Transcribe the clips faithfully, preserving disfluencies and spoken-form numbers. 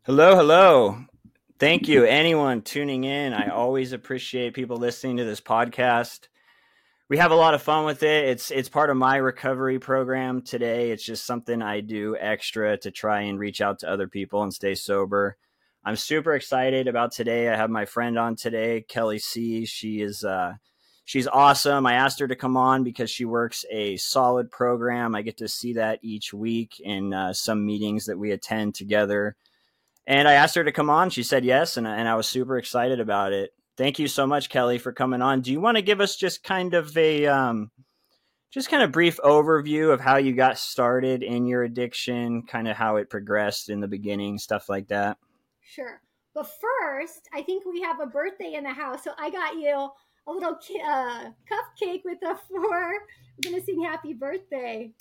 Hello, hello. Thank you, anyone tuning in. I always appreciate people listening to this podcast. We have a lot of fun with it. It's it's part of my recovery program today. It's just something I do extra to try and reach out to other people and stay sober. I'm super excited about today. I have my friend on today, Kelly C. She is uh, she's awesome. I asked her to come on because she works a solid program. I get to see that each week in uh, some meetings that we attend together, and I asked her to come on. She said yes, and, and I was super excited about it. Thank you so much, Kelly, for coming on. Do you want to give us just kind of a um, just kind of brief overview of how you got started in your addiction, kind of how it progressed in the beginning, stuff like that? Sure. But first, I think we have a birthday in the house. So I got you a little ki- uh, cupcake with a four. We're going to sing happy birthday.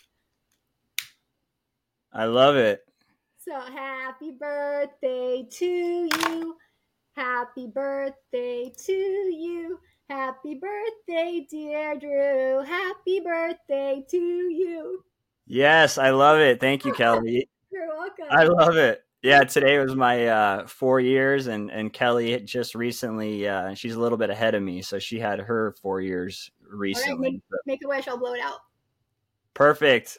I love it. So happy birthday to you. Happy birthday to you. Happy birthday, dear Drew. Happy birthday to you. Yes, I love it. Thank you, Kelly. You're I welcome. love it. Yeah, today was my uh, four years, and and Kelly had just recently. Uh, she's a little bit ahead of me, so she had her four years All right, make, recently. So, make a wish. I'll blow it out. perfect.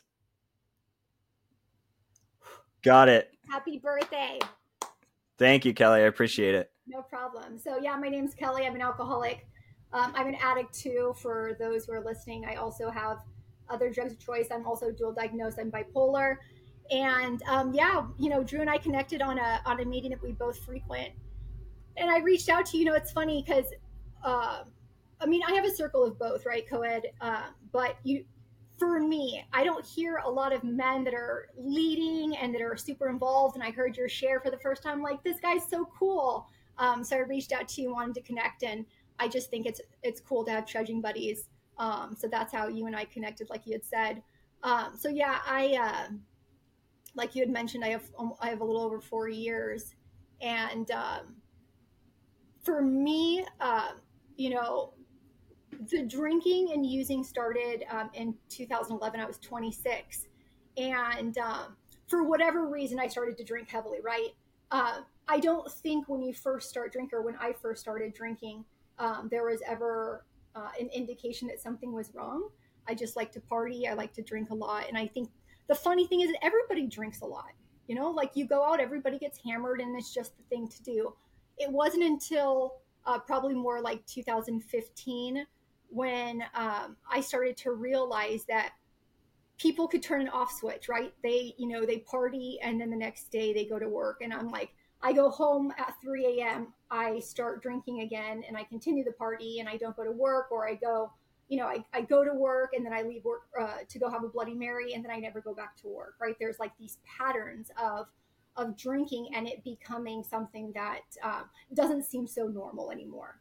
Got it. Happy birthday. Thank you, Kelly. I appreciate it. No problem. So, yeah, my name's Kelly. I'm an alcoholic. Um, I'm an addict too, for those who are listening. I also have other drugs of choice. I'm also dual diagnosed. I'm bipolar. And um, yeah, you know, Drew and I connected on a on a meeting that we both frequent. And I reached out to you. You know, it's funny because, uh, I mean, I have a circle of both, right, co-ed. Uh, but you, for me, I don't hear a lot of men that are leading and that are super involved. And I heard your share for the first time, like, this guy's so cool. Um, so I reached out to you, wanted to connect, and I just think it's it's cool to have trudging buddies. Um, so that's how you and I connected, like you had said. Um, so yeah, I uh, like you had mentioned, I have I have a little over four years, and um, for me, uh, you know, the drinking and using started um, in two thousand eleven. I was twenty-six. And um, for whatever reason, I started to drink heavily, right? Uh, I don't think when you first start drinking, or when I first started drinking, um, there was ever uh, an indication that something was wrong. I just like to party. I like to drink a lot. And I think the funny thing is that everybody drinks a lot. You know, like you go out, everybody gets hammered, and it's just the thing to do. It wasn't until uh, probably more like two thousand fifteen when um, I started to realize that people could turn an off switch, right? They, you know, they party and then the next day they go to work. And I'm like, I go home at three a.m., I start drinking again, and I continue the party, and I don't go to work, or I go, you know, I, I go to work and then I leave work uh, to go have a Bloody Mary, and then I never go back to work, right? There's like these patterns of of drinking and it becoming something that um, doesn't seem so normal anymore.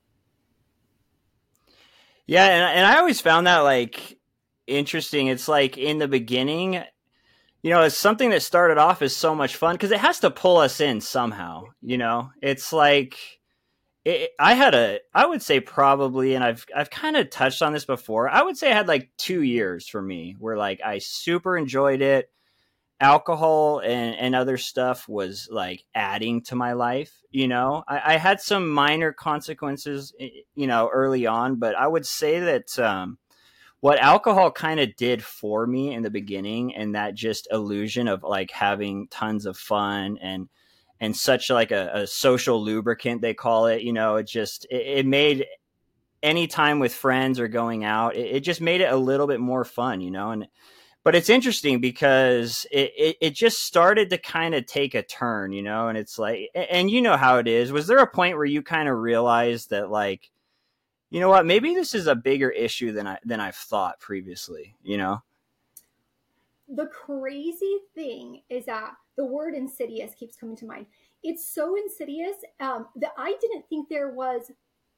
Yeah, and and I always found that like interesting. It's like in the beginning, you know, it's something that started off as so much fun because it has to pull us in somehow. You know, it's like it, I had a, I would say probably, and I've I've kind of touched on this before. I would say I had like two years for me where like I super enjoyed it. Alcohol and, and other stuff was like adding to my life. You know, I, I had some minor consequences, you know, early on, but I would say that um, what alcohol kind of did for me in the beginning, and that just illusion of like having tons of fun and and such like a, a social lubricant, they call it. You know, it just it, it made any time with friends or going out, it, it just made it a little bit more fun. You know, and but it's interesting because it, it, it just started to kind of take a turn, you know, and it's like, and you know how it is. Was there a point where you kind of realized that, like, you know what, maybe this is a bigger issue than I than I've thought previously, you know? The crazy thing is that the word insidious keeps coming to mind. It's so insidious um, that I didn't think there was.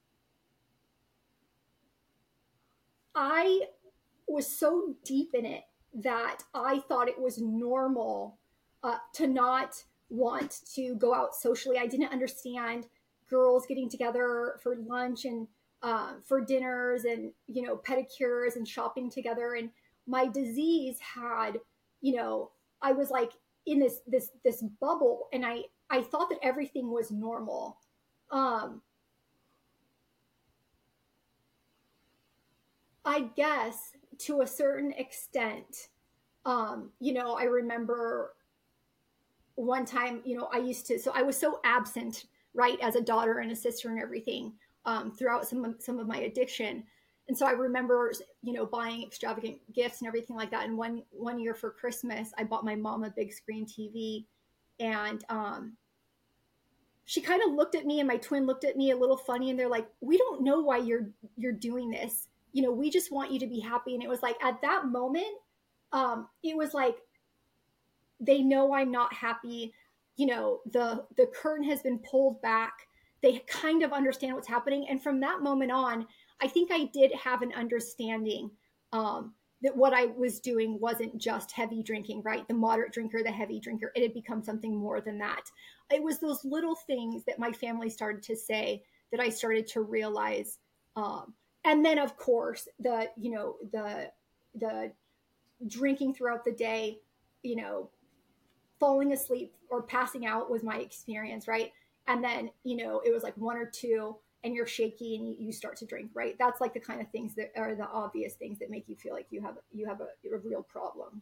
I was so deep in it that I thought it was normal uh, to not want to go out socially. I didn't understand girls getting together for lunch and uh, for dinners and, you know, pedicures and shopping together. And my disease had, you know, I was like in this this this bubble, and I I thought that everything was normal. Um, I guess to a certain extent, um, you know, I remember one time, you know, I used to, so I was so absent, right, as a daughter and a sister and everything, um, throughout some of, some of my addiction. And so I remember, you know, buying extravagant gifts and everything like that. And one one year for Christmas, I bought my mom a big screen T V, and um, she kind of looked at me, and my twin looked at me a little funny, and they're like, "We don't know why you're you're doing this. You know, we just want you to be happy." And it was like at that moment, um, it was like they know I'm not happy. You know, the the curtain has been pulled back. They kind of understand what's happening, and from that moment on, I think I did have an understanding, um, that what I was doing wasn't just heavy drinking, right? The moderate drinker, the heavy drinker. It had become something more than that. It was those little things that my family started to say that I started to realize. Um, and then, of course, the you know the the drinking throughout the day, you know, falling asleep or passing out was my experience, right? And then, you know, it was like one or two and you're shaky and you, start to drink, right? That's like the kind of things that are the obvious things that make you feel like you have you have a, a real problem.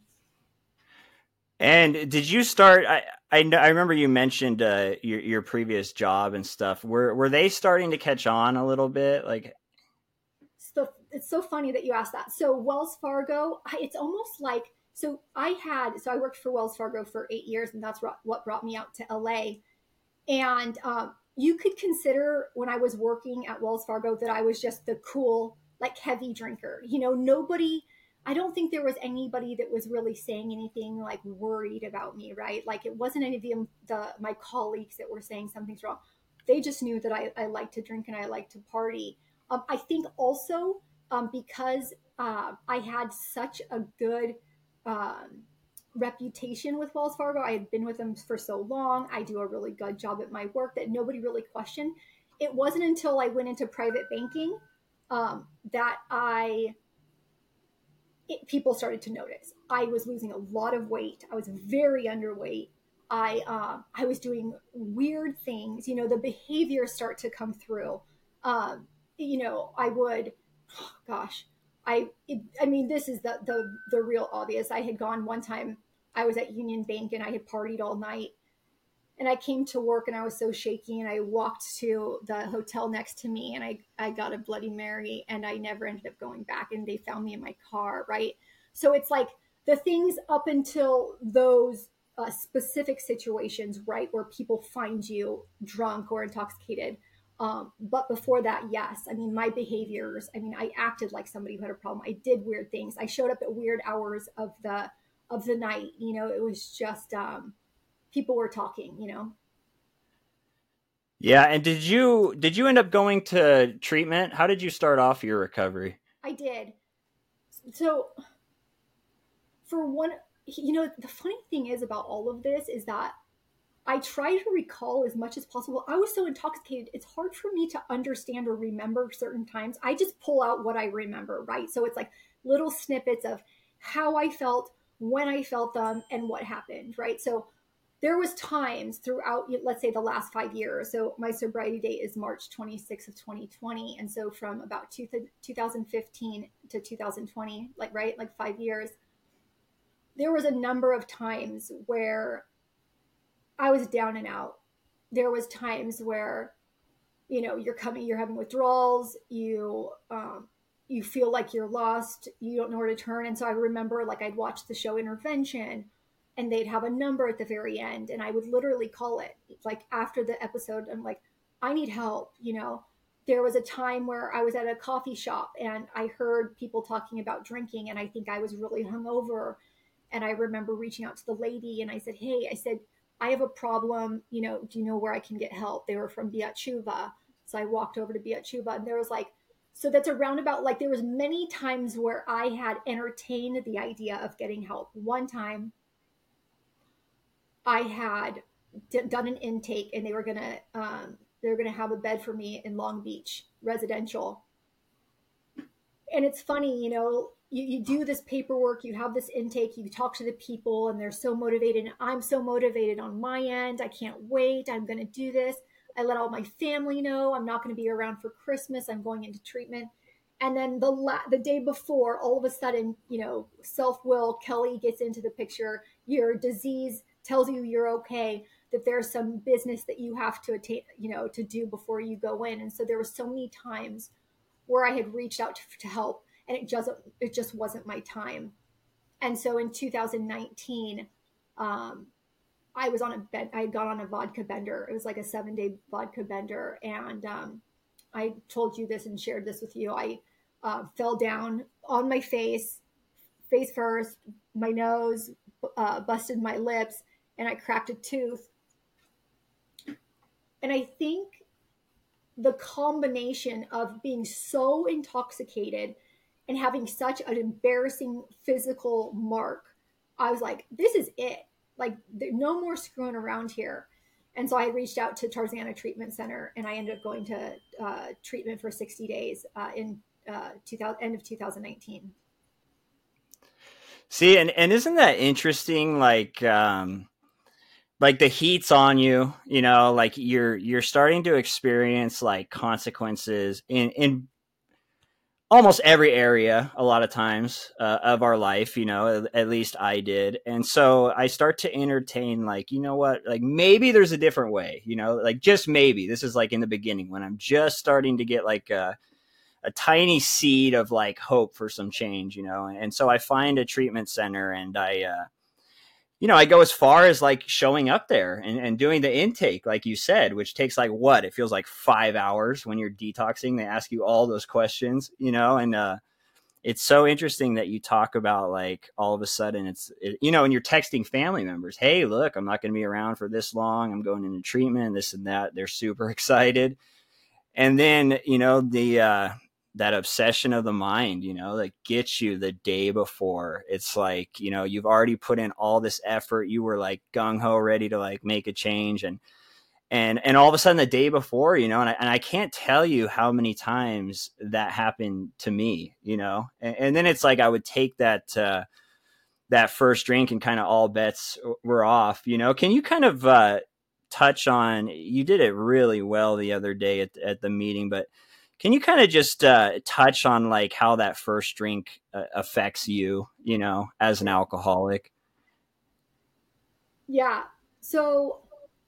And did you start? I I, I remember you mentioned uh, your your previous job and stuff. Were were they starting to catch on a little bit? Like, so it's so funny that you asked that. So Wells Fargo, it's almost like so I had so I worked for Wells Fargo for eight years, and that's what brought me out to L A. And um, you could consider when I was working at Wells Fargo that I was just the cool, like heavy drinker. You know, nobody, I don't think there was anybody that was really saying anything like worried about me, right? Like it wasn't any of the, the my colleagues that were saying something's wrong. They just knew that I, I like to drink and I like to party. Um, I think also um, because uh, I had such a good um, reputation with Wells Fargo. I had been with them for so long. I do a really good job at my work that nobody really questioned. It wasn't until I went into private banking um, that I it, people started to notice. I was losing a lot of weight. I was very underweight. I uh, I was doing weird things. You know, the behaviors start to come through. Um, you know, I would, oh gosh, I it, I mean, this is the the the real obvious. I had gone one time. I was at Union Bank and I had partied all night. And I came to work and I was so shaky, and I walked to the hotel next to me and I, I got a Bloody Mary, and I never ended up going back, and they found me in my car, right? So it's like the things up until those uh, specific situations, right, where people find you drunk or intoxicated. Um, but before that, yes, I mean, my behaviors, I mean, I acted like somebody who had a problem. I did weird things. I showed up at weird hours of the of the night. You know, it was just um, people were talking, you know. yeah. And did you did you end up going to treatment? How did you start off your recovery? I did. So for one, you know, the funny thing is about all of this is that I try to recall as much as possible. I was so intoxicated, it's hard for me to understand or remember certain times. I just pull out what I remember, right? So it's like little snippets of how I felt, when I felt them, and what happened, right? So there was times throughout, let's say, the last five years. So my sobriety date is March twenty-sixth of twenty twenty. And so from about two, two thousand fifteen to two thousand twenty, like, right, like five years, there was a number of times where I was down and out. There was times where, you know, you're coming, you're having withdrawals, you, um, you feel like you're lost, you don't know where to turn. And so I remember, like, I'd watch the show Intervention, and they'd have a number at the very end, and I would literally call it, like, after the episode. I'm like, I need help. You know, there was a time where I was at a coffee shop and I heard people talking about drinking, and I think I was really hungover. And I remember reaching out to the lady and I said, hey, I said, I have a problem. You know, do you know where I can get help? They were from Biat Chuva. So I walked over to Biat Chuva, and there was like, so that's a roundabout, like there was many times where I had entertained the idea of getting help. One time I had d- done an intake, and they were going to, um, they were going to have a bed for me in Long Beach residential. And it's funny, you know, you, you do this paperwork, you have this intake, you talk to the people, and they're so motivated. And I'm so motivated on my end. I can't wait. I'm going to do this. I let all my family know I'm not going to be around for Christmas. I'm going into treatment. And then the la- the day before, all of a sudden, you know, self-will, Kelly gets into the picture. Your disease tells you you're okay, that there's some business that you have to attain, you know, to do before you go in. And so there were so many times where I had reached out to, to help, and it just it just wasn't my time. And so in two thousand nineteen, um, I was on a bed. I had gone on a vodka bender. It was like a seven day vodka bender, and um, I told you this and shared this with you. I uh, fell down on my face, face first, my nose, uh, busted my lips, and I cracked a tooth. And I think the combination of being so intoxicated and having such an embarrassing physical mark, I was like, this is it. Like, no more screwing around here. And so I reached out to Tarzana Treatment Center, and I ended up going to uh, treatment for sixty days uh, in uh, two thousand, end of two thousand nineteen. See, and, and isn't that interesting? Like, um, like the heat's on you, you know, like you're, you're starting to experience like consequences in, in almost every area a lot of times uh, of our life, you know, at, at least I did. And so I start to entertain like, you know what, like maybe there's a different way, you know, like just maybe. This is like in the beginning when I'm just starting to get like a, a tiny seed of like hope for some change, you know. And, and so I find a treatment center, and I, uh, you know, I go as far as like showing up there and, and doing the intake, like you said, which takes like what? It feels like five hours when you're detoxing. They ask you all those questions, you know, and uh, it's so interesting that you talk about like all of a sudden it's, it, you know, and you're texting family members, hey, look, I'm not going to be around for this long. I'm going into treatment, this and that. They're super excited. And then, you know, the, uh, that obsession of the mind, you know, that gets you the day before. It's like, you know, you've already put in all this effort. You were like gung ho ready to like make a change. And, and, and all of a sudden the day before, you know, and I, and I can't tell you how many times that happened to me, you know, and, and then it's like, I would take that, uh, that first drink and kind of all bets were off, you know. Can you kind of, uh, touch on, you did it really well the other day at, at the meeting, but can you kind of just uh, touch on like how that first drink uh, affects you, you know, as an alcoholic? Yeah. So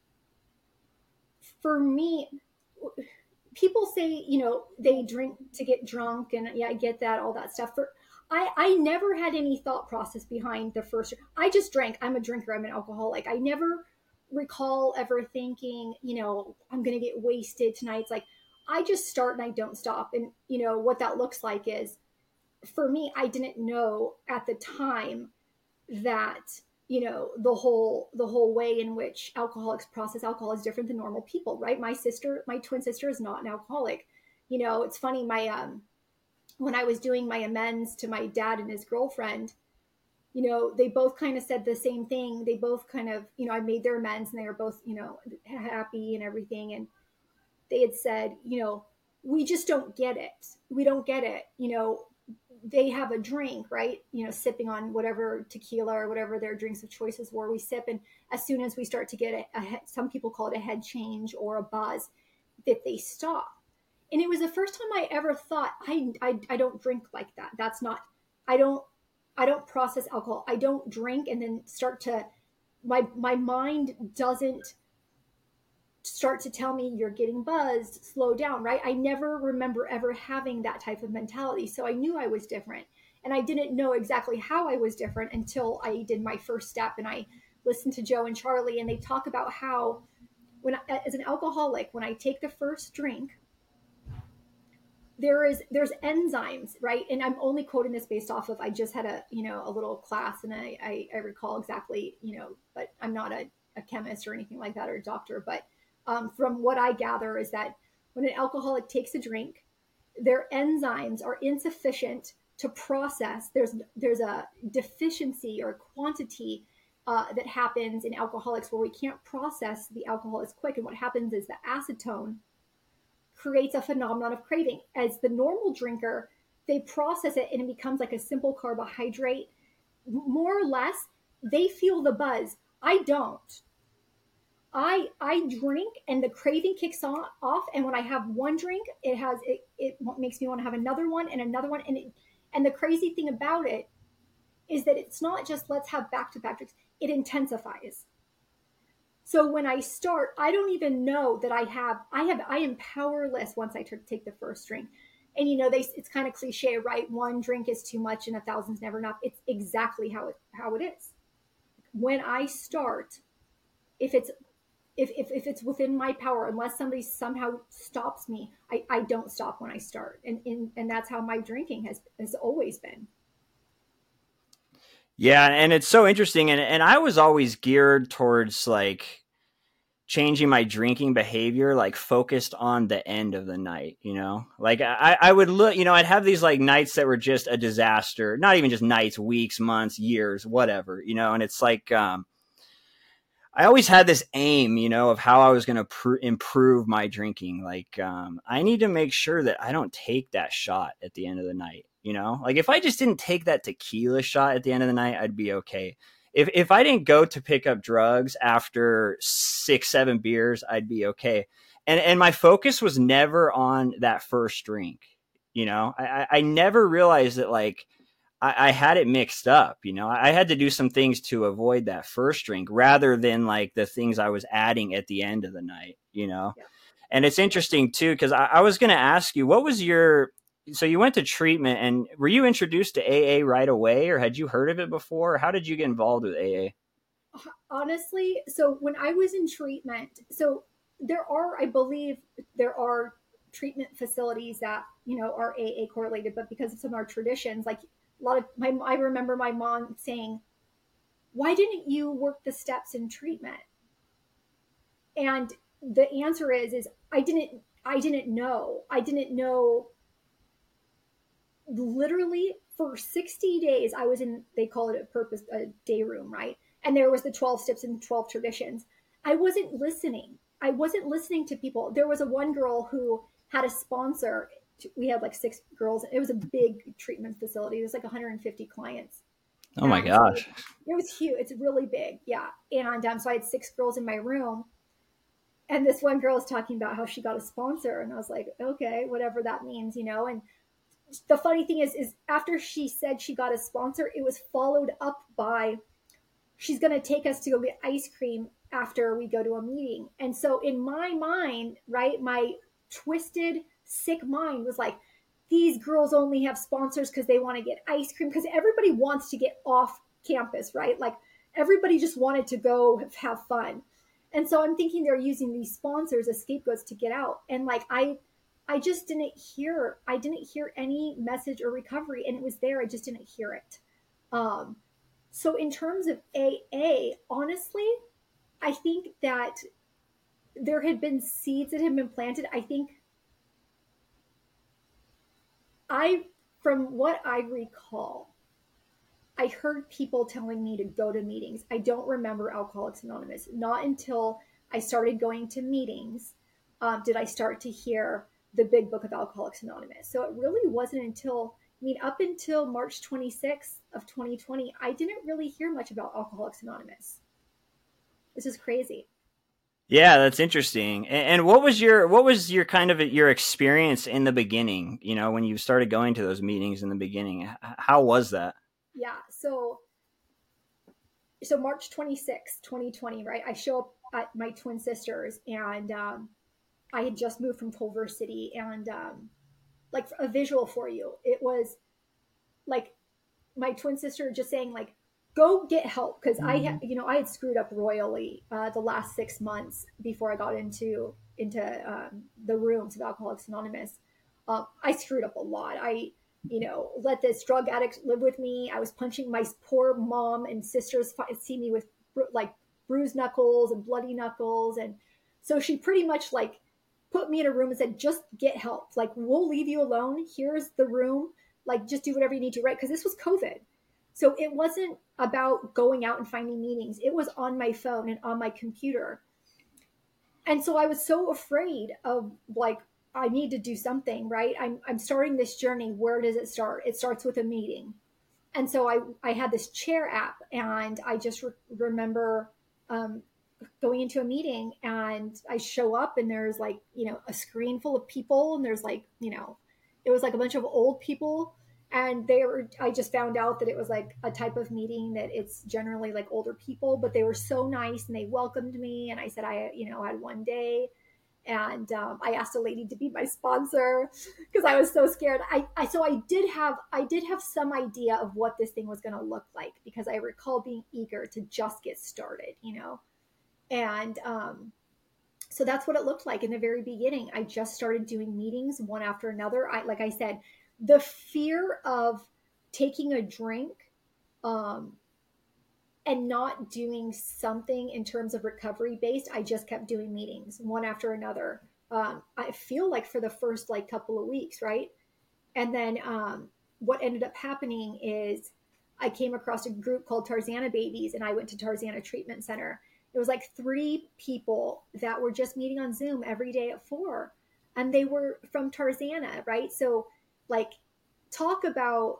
for me, people say, you know, they drink to get drunk, and yeah, I get that, all that stuff. For I, I never had any thought process behind the first. I just drank. I'm a drinker. I'm an alcoholic. I never recall ever thinking, you know, I'm going to get wasted tonight. It's like, I just start and I don't stop. And, you know, what that looks like is, for me, I didn't know at the time that, you know, the whole, the whole way in which alcoholics process alcohol is different than normal people, right? My sister, my twin sister is not an alcoholic. You know, it's funny, my, um, when I was doing my amends to my dad and his girlfriend, you know, they both kind of said the same thing. They both kind of, you know, I made their amends, and they were both, you know, happy and everything. And they had said, you know, we just don't get it. We don't get it. You know, they have a drink, right? You know, sipping on whatever tequila or whatever their drinks of choices were. We sip, and as soon as we start to get a, a some people call it a head change or a buzz, that they stop. And it was the first time I ever thought, I, I, I don't drink like that. That's not, I don't, I don't process alcohol. I don't drink and then start to, my, my mind doesn't start to tell me you're getting buzzed, slow down, right? I never remember ever having that type of mentality. So I knew I was different, and I didn't know exactly how I was different until I did my first step. And I listened to Joe and Charlie, and they talk about how when, as an alcoholic, when I take the first drink, there is there's enzymes, right? And I'm only quoting this based off of, I just had a, you know, a little class, and I, I, I recall exactly, you know, but I'm not a, a chemist or anything like that, or a doctor. But um, from what I gather is that when an alcoholic takes a drink, their enzymes are insufficient to process. There's there's a deficiency or quantity uh, that happens in alcoholics where we can't process the alcohol as quick. And what happens is the acetone creates a phenomenon of craving. As the normal drinker, they process it and it becomes like a simple carbohydrate. More or less, they feel the buzz. I don't. I I drink and the craving kicks on, off. And when I have one drink, it has it, it makes me want to have another one and another one. And it, and the crazy thing about it is that it's not just let's have back to back drinks. It intensifies. So when I start, I don't even know that I have I have I am powerless once I t- take the first drink. And you know, they it's kind of cliche, right? One drink is too much and a thousand's never enough. It's exactly how it how it is. When I start, if it's If, if, if it's within my power, unless somebody somehow stops me, I, I don't stop when I start. And, and, and that's how my drinking has, has always been. Yeah. And it's so interesting. And, and I was always geared towards like changing my drinking behavior, like focused on the end of the night, you know, like I, I would look, you know, I'd have these like nights that were just a disaster, not even just nights, weeks, months, years, whatever, you know, and it's like, um, I always had this aim, you know, of how I was going to pr- improve my drinking. Like, um, I need to make sure that I don't take that shot at the end of the night. You know, like if I just didn't take that tequila shot at the end of the night, I'd be okay. If if I didn't go to pick up drugs after six, seven beers, I'd be okay. And and my focus was never on that first drink. You know, I I never realized that like I, I had it mixed up, you know, I had to do some things to avoid that first drink rather than like the things I was adding at the end of the night, you know? Yeah. And it's interesting too, because I, I was going to ask you, what was your, so you went to treatment and were you introduced to A A right away or had you heard of it before? How did you get involved with A A? Honestly, so when I was in treatment, so there are, I believe there are treatment facilities that, you know, are A A correlated, but because of some of our traditions, like a lot of my, I remember my mom saying, why didn't you work the steps in treatment? And the answer is, is I didn't, I didn't know. I didn't know literally for sixty days. I was in, they call it a purpose, a day room, right? And there was the twelve steps and twelve traditions. I wasn't listening. I wasn't listening to people. There was a one girl who had a sponsor. We had like six girls. It was a big treatment facility. There's like one hundred fifty clients. Oh my And so gosh. it was huge. It's really big. Yeah. And um, so I had six girls in my room. And this one girl was talking about how she got a sponsor. And I was like, okay, whatever that means, you know? And the funny thing is, is after she said she got a sponsor, it was followed up by, she's going to take us to go get ice cream after we go to a meeting. And so in my mind, right, my twisted, sick mind was like, these girls only have sponsors because they want to get ice cream, because everybody wants to get off campus, right? Like everybody just wanted to go have fun. And so I'm thinking they're using these sponsors as scapegoats to get out. And like, I, I just didn't hear, I didn't hear any message or recovery, and it was there. I just didn't hear it. Um, so in terms of A A, honestly, I think that there had been seeds that had been planted. I think I, from what I recall, I heard people telling me to go to meetings. I don't remember Alcoholics Anonymous. Not until I started going to meetings um, did I start to hear the big book of Alcoholics Anonymous. So it really wasn't until, I mean, up until March twenty-sixth of twenty twenty, I didn't really hear much about Alcoholics Anonymous. This is crazy. Yeah, that's interesting. And, and what was your what was your kind of your experience in the beginning? You know, when you started going to those meetings in the beginning, H- how was that? Yeah. So, so March twenty-sixth, twenty twenty, right? I show up at my twin sisters, and um, I had just moved from Culver City, and um, like a visual for you, it was like my twin sister just saying like, go get help. Cause I had, you know, I had screwed up royally uh, the last six months before I got into, into um, the rooms of Alcoholics Anonymous. Um, I screwed up a lot. I, you know, let this drug addict live with me. I was punching my poor mom and sisters see me with like bruised knuckles and bloody knuckles. And so she pretty much like put me in a room and said, just get help. Like, we'll leave you alone. Here's the room. Like, just do whatever you need to, right? Because this was COVID. So it wasn't about going out and finding meetings. It was on my phone and on my computer. And so I was so afraid of like I need to do something, right? I'm, I'm starting this journey. Where does it start? It starts with a meeting. And so I, I had this chair app, and I just re- remember um, going into a meeting, and I show up, and there's like, you know, a screen full of people, and there's like, you know, it was like a bunch of old people. And they were, I just found out that it was like a type of meeting that it's generally like older people, but they were so nice and they welcomed me. And I said, I, you know, had one day, and um, I asked a lady to be my sponsor because I was so scared. I, I so I did have I did have some idea of what this thing was going to look like, because I recall being eager to just get started, you know, and um, so that's what it looked like in the very beginning. I just started doing meetings one after another. I like I said, the fear of taking a drink um, and not doing something in terms of recovery based, I just kept doing meetings one after another. Um, I feel like for the first like couple of weeks, right? And then um, what ended up happening is I came across a group called Tarzana Babies, and I went to Tarzana Treatment Center. It was like three people that were just meeting on Zoom every day at four, and they were from Tarzana, right? So, like, talk about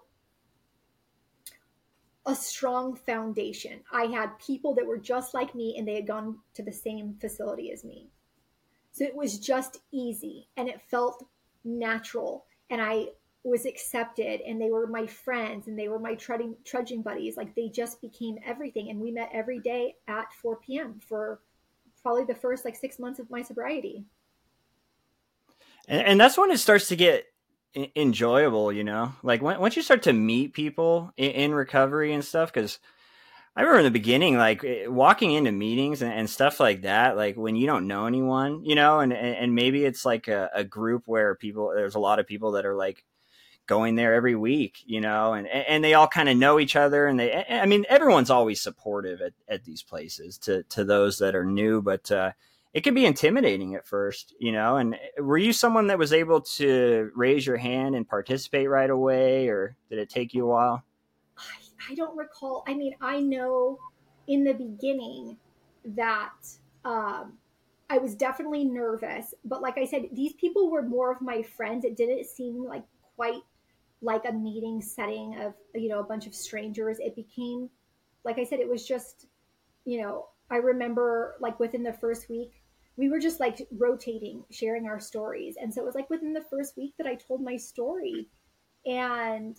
a strong foundation. I had people that were just like me, and they had gone to the same facility as me. So it was just easy, and it felt natural, and I was accepted, and they were my friends, and they were my trudging, trudging buddies. Like, they just became everything. And we met every day at four p.m. for probably the first like six months of my sobriety. And, and that's when it starts to get enjoyable, you know, like when, once you start to meet people in, in recovery and stuff. Cause I remember in the beginning, like walking into meetings and, and stuff like that, like when you don't know anyone, you know, and, and maybe it's like a, a group where people, there's a lot of people that are like going there every week, you know, and, and they all kind of know each other. And they, I mean, everyone's always supportive at, at these places to, to those that are new, but, uh, it can be intimidating at first, you know, and were you someone that was able to raise your hand and participate right away, or did it take you a while? I, I don't recall. I mean, I know in the beginning that um, I was definitely nervous, but like I said, these people were more of my friends. It didn't seem like quite like a meeting setting of, you know, a bunch of strangers. It became, like I said, it was just, you know, I remember like within the first week, we were just like rotating, sharing our stories. And so it was like within the first week that I told my story. And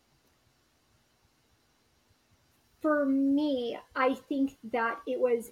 for me, I think that it was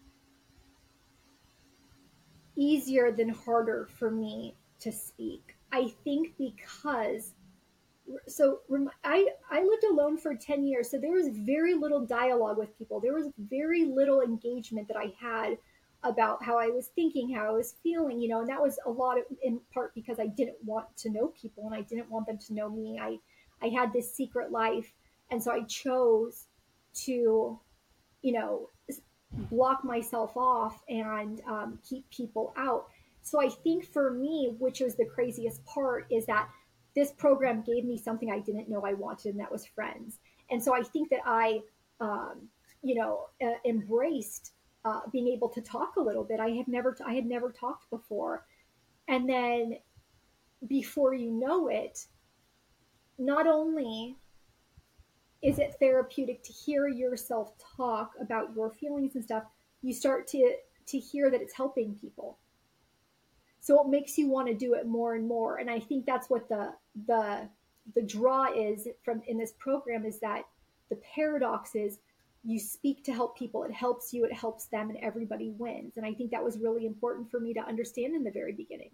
easier than harder for me to speak. I think because so I I lived alone for ten years, so there was very little dialogue with people. There was very little engagement that I had about how I was thinking, how I was feeling, you know, and that was a lot of, in part because I didn't want to know people and I didn't want them to know me. I I had this secret life, and so I chose to, you know, block myself off and um, keep people out. So I think for me, which was the craziest part, is that this program gave me something I didn't know I wanted, and that was friends. And so I think that I, um, you know, uh, embraced uh, being able to talk a little bit. I had never, I had never talked before, and then before you know it, not only is it therapeutic to hear yourself talk about your feelings and stuff, you start to to hear that it's helping people, so it makes you want to do it more and more. And I think that's what the the the draw is from in this program, is that the paradox is you speak to help people, it helps you, it helps them, and everybody wins. And I think that was really important for me to understand in the very beginning.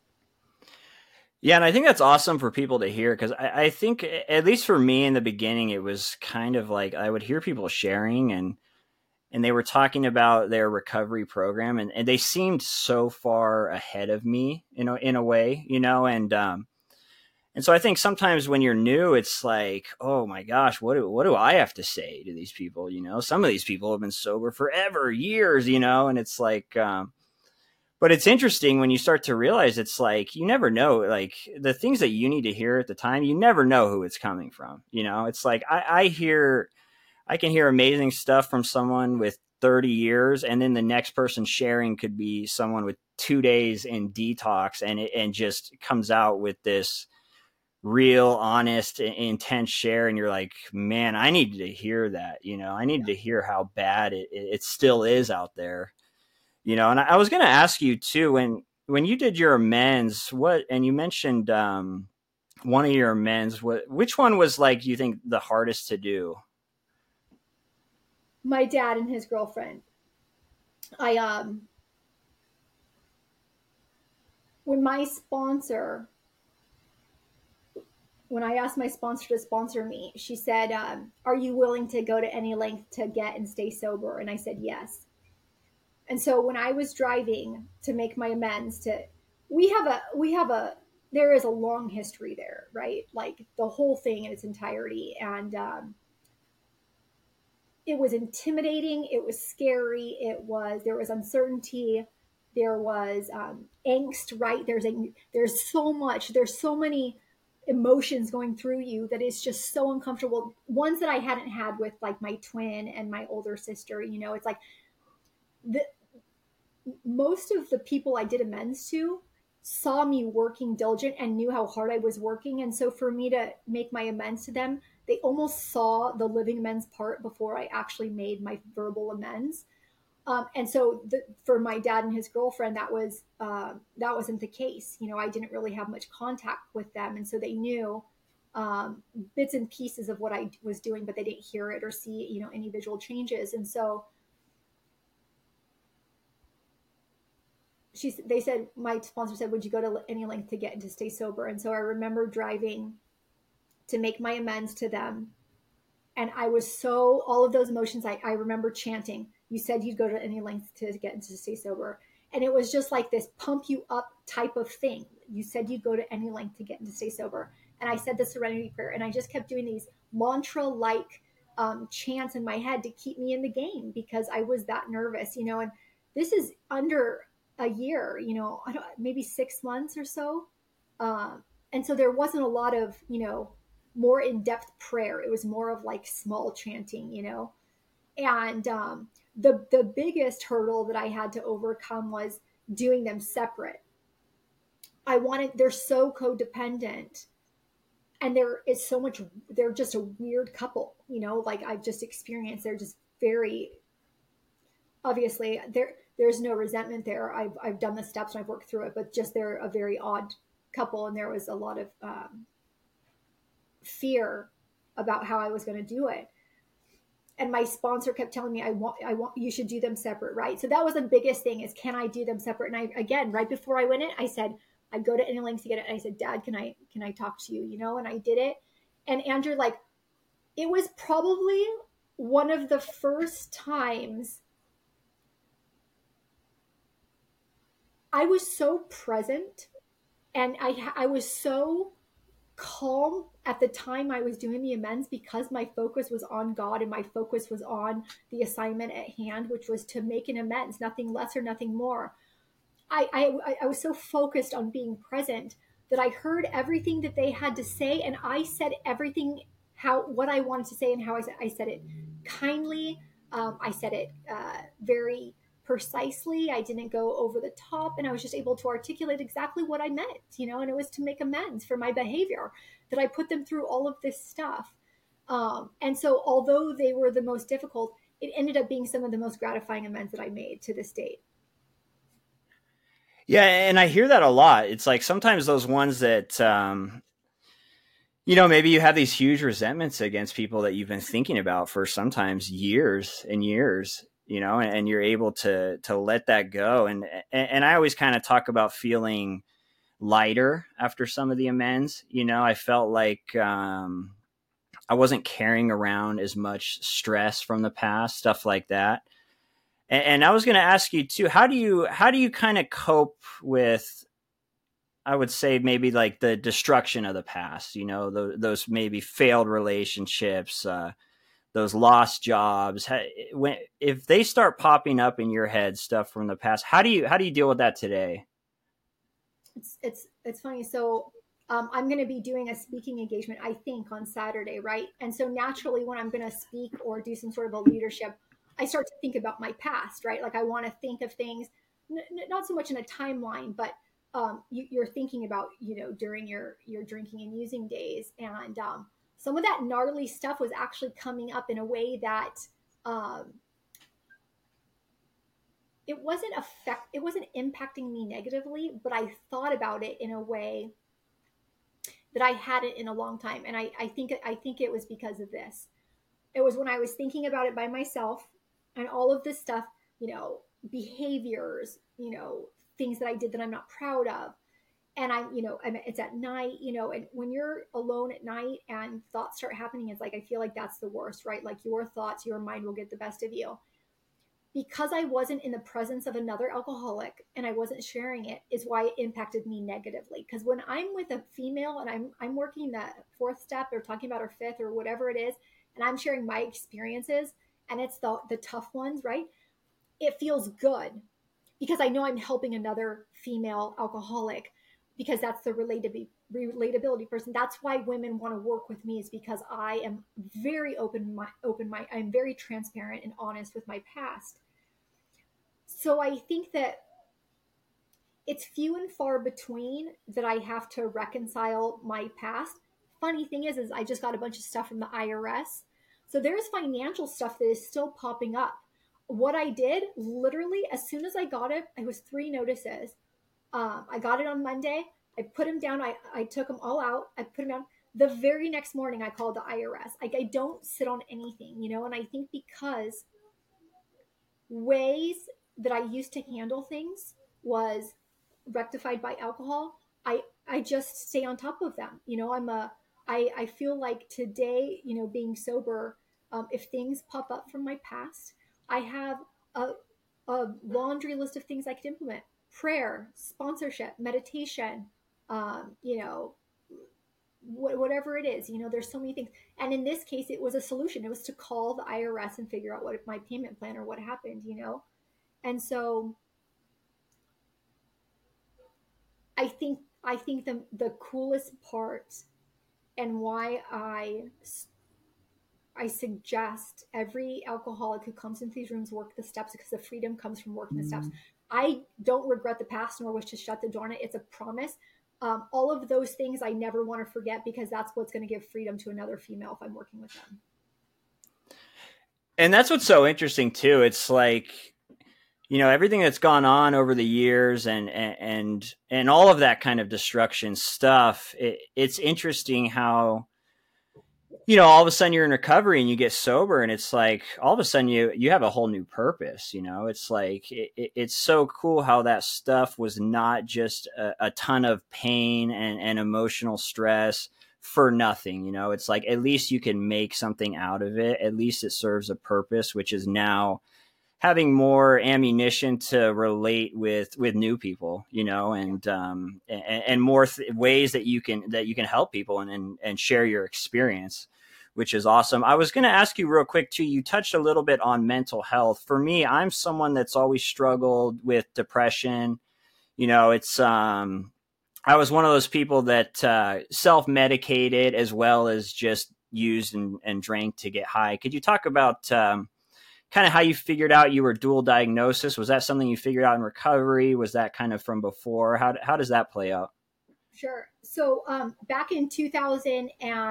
Yeah, and I think that's awesome for people to hear, because I, I think, at least for me in the beginning, it was kind of like I would hear people sharing, and and they were talking about their recovery program, and, and they seemed so far ahead of me, you know, in a way, you know, and um, and so I think sometimes when you're new, it's like, oh my gosh, what do what do I have to say to these people? You know, some of these people have been sober forever, years, you know, and it's like. Um, But it's interesting when you start to realize it's like, you never know, like the things that you need to hear at the time, you never know who it's coming from. You know, it's like I, I hear, I can hear amazing stuff from someone with thirty years, and then the next person sharing could be someone with two days in detox, and it and just comes out with this real, honest, intense share, and you're like, man, I needed to hear that. You know, I needed to hear how bad it, it still is out there. You know, and I, I was going to ask you too, when when you did your amends, what, and you mentioned um, one of your amends, what, which one was like you think the hardest to do? My dad and his girlfriend. I um when my sponsor when I asked my sponsor to sponsor me, she said, um, "Are you willing to go to any length to get and stay sober?" And I said yes. And so when I was driving to make my amends, to we have a we have a there is a long history there, right? Like the whole thing in its entirety, and um, it was intimidating. It was scary. It was there was uncertainty. There was um, angst. Right? There's a there's so much. There's so many emotions going through you that is just so uncomfortable. Ones that I hadn't had with like my twin and my older sister. You know, it's like the most of the people I did amends to saw me working diligent and knew how hard I was working. And so for me to make my amends to them, they almost saw the living amends part before I actually made my verbal amends. Um, and so the, for my dad and his girlfriend, that was uh, that wasn't the case. You know, I didn't really have much contact with them, and so they knew um, bits and pieces of what I was doing, but they didn't hear it or see, you know, any visual changes. And so she, they said, my sponsor said, "Would you go to any length to get and to stay sober?" And so I remember driving to make my amends to them. And I was so, all of those emotions, I, I remember chanting, "You said you'd go to any length to get and to stay sober." And it was just like this pump you up type of thing. You said you'd go to any length to get and to stay sober. And I said the serenity prayer, and I just kept doing these mantra-like um, chants in my head to keep me in the game because I was that nervous, you know, and this is under a year, you know, I don't, maybe six months or so. Um, and so there wasn't a lot of, you know, more in-depth prayer. It was more of like small chanting, you know, and um, the the biggest hurdle that I had to overcome was doing them separate. I wanted, they're so codependent, and there is so much, they're just a weird couple, you know, like I've just experienced. They're just very, obviously there there's no resentment there. I've I've done the steps and I've worked through it, but just they're a very odd couple, and there was a lot of um, fear about how I was going to do it. And my sponsor kept telling me, I want, I want, you should do them separate. Right. So that was the biggest thing, is, can I do them separate? And I, again, right before I went in, I said, I'd go to any length to get it. And I said, "Dad, can I, can I talk to you? You know?" And I did it. And Andrew, like, it was probably one of the first times I was so present, and I, I was so calm at the time I was doing the amends, because my focus was on God and my focus was on the assignment at hand, which was to make an amends, nothing less or nothing more. I, I, I was so focused on being present that I heard everything that they had to say, and I said everything, how, what I wanted to say, and how I said, I said it kindly. Um, I said it uh, very precisely. I didn't go over the top, and I was just able to articulate exactly what I meant, you know, and it was to make amends for my behavior, that I put them through all of this stuff. Um, and so although they were the most difficult, it ended up being some of the most gratifying amends that I made to this date. Yeah. And I hear that a lot. It's like sometimes those ones that, um, you know, maybe you have these huge resentments against people that you've been thinking about for sometimes years and years, you know, and, and you're able to to let that go. And and, and I always kind of talk about feeling lighter after some of the amends. You know, I felt like um, I wasn't carrying around as much stress from the past, stuff like that. And, and I was going to ask you too, how do you how do you kind of cope with, I would say, maybe like the destruction of the past, you know, those, those maybe failed relationships, uh, those lost jobs. When, if they start popping up in your head, stuff from the past, how do you, how do you deal with that today? It's, it's, it's funny. So um, I'm going to be doing a speaking engagement, I think, on Saturday. Right. And so naturally, when I'm going to speak or do some sort of a leadership, I start to think about my past, right? Like I want to think of things. n- not so much in a timeline, but um, you, you're thinking about, you know, during your, your drinking and using days. And um, some of that gnarly stuff was actually coming up in a way that um, it wasn't affect, it wasn't impacting me negatively, but I thought about it in a way that I hadn't in a long time. And I, I think, I think it was because of this. It was when I was thinking about it by myself and all of this stuff, you know, behaviors, you know, things that I did that I'm not proud of. And I'm, you know, I'm, it's at night, you know, and when you're alone at night and thoughts start happening, it's like, I feel like that's the worst, right? Like your thoughts, your mind will get the best of you. Because I wasn't in the presence of another alcoholic and I wasn't sharing it is why it impacted me negatively. Because when I'm with a female and I'm I'm working that fourth step or talking about her fifth or whatever it is, and I'm sharing my experiences and it's the the tough ones, right? It feels good because I know I'm helping another female alcoholic because that's the relatability relatability person. That's why women want to work with me, is because I am very open my open my I'm very transparent and honest with my past. So I think that it's few and far between that I have to reconcile my past. Funny thing is, is I just got a bunch of stuff from the I R S. So there's financial stuff that is still popping up. What I did, literally, as soon as I got it, it was three notices. Um, I got it on Monday. I put them down. I, I took them all out. I put them down. The very next morning, I called the I R S. Like, I don't sit on anything, you know, and I think because ways that I used to handle things was rectified by alcohol, I I just stay on top of them. You know, I'm a I I feel like today, you know, being sober, um, if things pop up from my past, I have a a laundry list of things I could implement: prayer, sponsorship, meditation, um, you know, wh- whatever it is. You know, there's so many things. And in this case, it was a solution. It was to call the I R S and figure out what my payment plan or what happened. You know, and so I think I think the the coolest part and why I I suggest every alcoholic who comes into these rooms work the steps, because the freedom comes from working the steps. I don't regret the past nor wish to shut the door on it. It's a promise. Um, all of those things I never want to forget, because that's what's going to give freedom to another female if I'm working with them. And that's what's so interesting too. It's like, you know, everything that's gone on over the years and and and all of that kind of destruction stuff. It, it's interesting how, you know, all of a sudden you're in recovery and you get sober, and it's like all of a sudden you you have a whole new purpose. You know, it's like it, it, it's so cool how that stuff was not just a, a ton of pain and, and emotional stress for nothing. You know, it's like at least you can make something out of it. At least it serves a purpose, which is now having more ammunition to relate with with new people, you know, and um and, and more th- ways that you can that you can help people and, and and share your experience, which is awesome. I was going to ask you real quick too, you touched a little bit on mental health. For me, I'm someone that's always struggled with depression. You know, it's um I was one of those people that uh self-medicated as well as just used and, and drank to get high. Could you talk about um kind of how you figured out you were dual diagnosis? Was that something you figured out in recovery? Was that kind of from before? How, how does that play out? Sure. So um, back in two thousand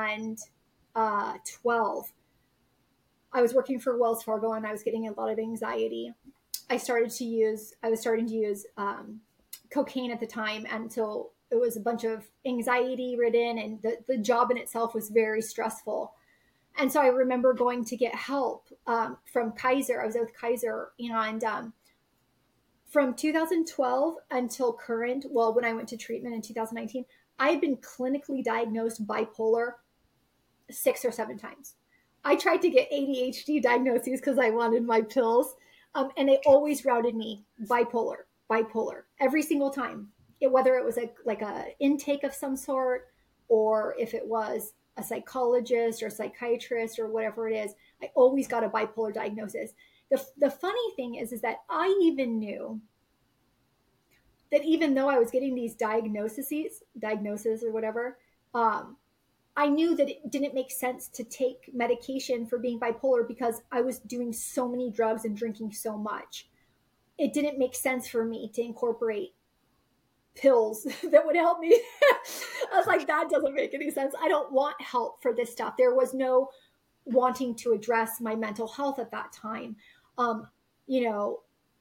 twelve, I was working for Wells Fargo and I was getting a lot of anxiety. I started to use, I was starting to use um, cocaine at the time until it was a bunch of anxiety ridden, and the, the job in itself was very stressful. And so I remember going to get help um, from Kaiser. I was with Kaiser, and um, from two thousand twelve until current, well, when I went to treatment in two thousand nineteen, I had been clinically diagnosed bipolar six or seven times. I tried to get A D H D diagnoses because I wanted my pills, um, and they always routed me bipolar, bipolar every single time. It, whether it was a, like a intake of some sort, or if it was a psychologist or a psychiatrist or whatever it is, I always got a bipolar diagnosis. The, the funny thing is, is that I even knew that even though I was getting these diagnoses, diagnoses or whatever, um, I knew that it didn't make sense to take medication for being bipolar because I was doing so many drugs and drinking so much. it didn't make sense for me to incorporate pills that would help me. I was like, that doesn't make any sense. I don't want help for this stuff. There was no wanting to address my mental health at that time. Um, you know,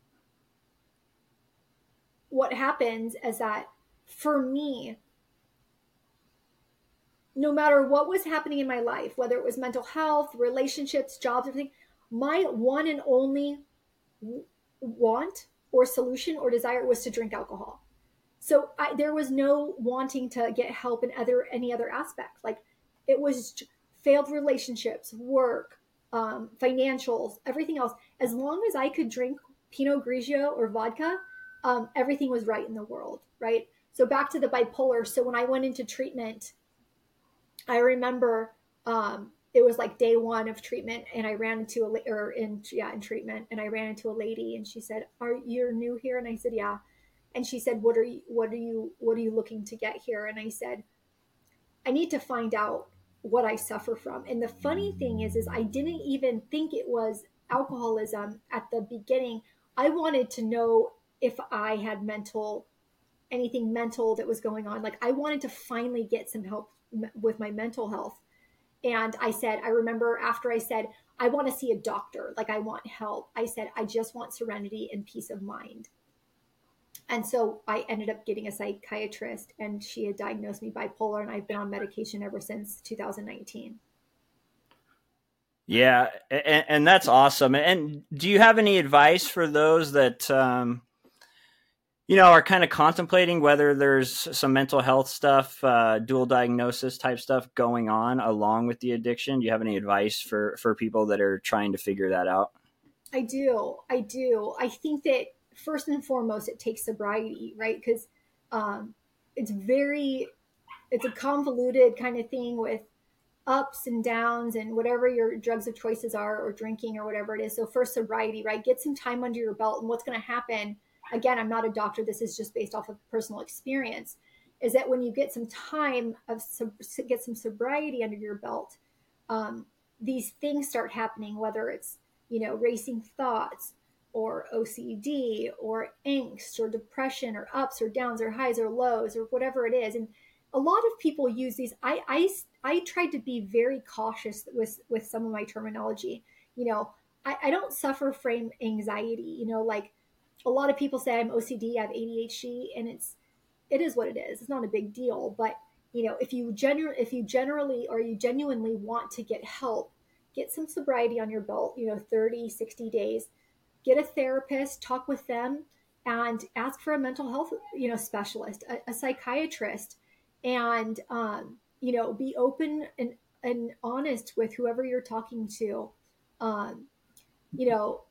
what happens is that for me, no matter what was happening in my life, whether it was mental health, relationships, jobs, everything, my one and only want or solution or desire was to drink alcohol. So I, there was no wanting to get help in other any other aspect. Like it was failed relationships, work, um, financials, everything else. As long as I could drink Pinot Grigio or vodka, um, everything was right in the world, right? So back to the bipolar. So when I went into treatment, I remember um, it was like day one of treatment, and I ran into a or in yeah in treatment, and I ran into a lady, and she said, "Are you new here?" And I said, "Yeah." And she said, "What are you? What are you? What are you looking to get here?" And I said, "I need to find out what I suffer from." And the funny thing is, is I didn't even think it was alcoholism at the beginning. I wanted to know if I had mental anything mental that was going on. Like I wanted to finally get some help with my mental health. And I said, I remember after I said, I want to see a doctor, like I want help. I said, I just want serenity and peace of mind. And so I ended up getting a psychiatrist, and she had diagnosed me bipolar, and I've been on medication ever since two thousand nineteen. Yeah. And, and that's awesome. And do you have any advice for those that, um, you know, are kind of contemplating whether there's some mental health stuff, uh, dual diagnosis type stuff going on along with the addiction? Do you have any advice for, for people that are trying to figure that out? I do. I do. I think that first and foremost, it takes sobriety, right? Because um, it's very, it's a convoluted kind of thing with ups and downs and whatever your drugs of choices are, or drinking or whatever it is. So first sobriety, right? Get some time under your belt. And what's going to happen, again, I'm not a doctor, this is just based off of personal experience, is that when you get some time of get some sobriety under your belt, um, these things start happening, whether it's, you know, racing thoughts or O C D or angst or depression or ups or downs or highs or lows or whatever it is. And a lot of people use these. I, I, I tried to be very cautious with, with some of my terminology. You know, I, I don't suffer from anxiety, you know, like a lot of people say I'm O C D, I have A D H D, and it's, it is what it is. It's not a big deal. But, you know, if you genuinely, if you generally, or you genuinely want to get help, get some sobriety on your belt, you know, thirty, sixty days, get a therapist, talk with them, and ask for a mental health, you know, specialist, a, a psychiatrist, and, um, you know, be open and, and honest with whoever you're talking to. Um, you know,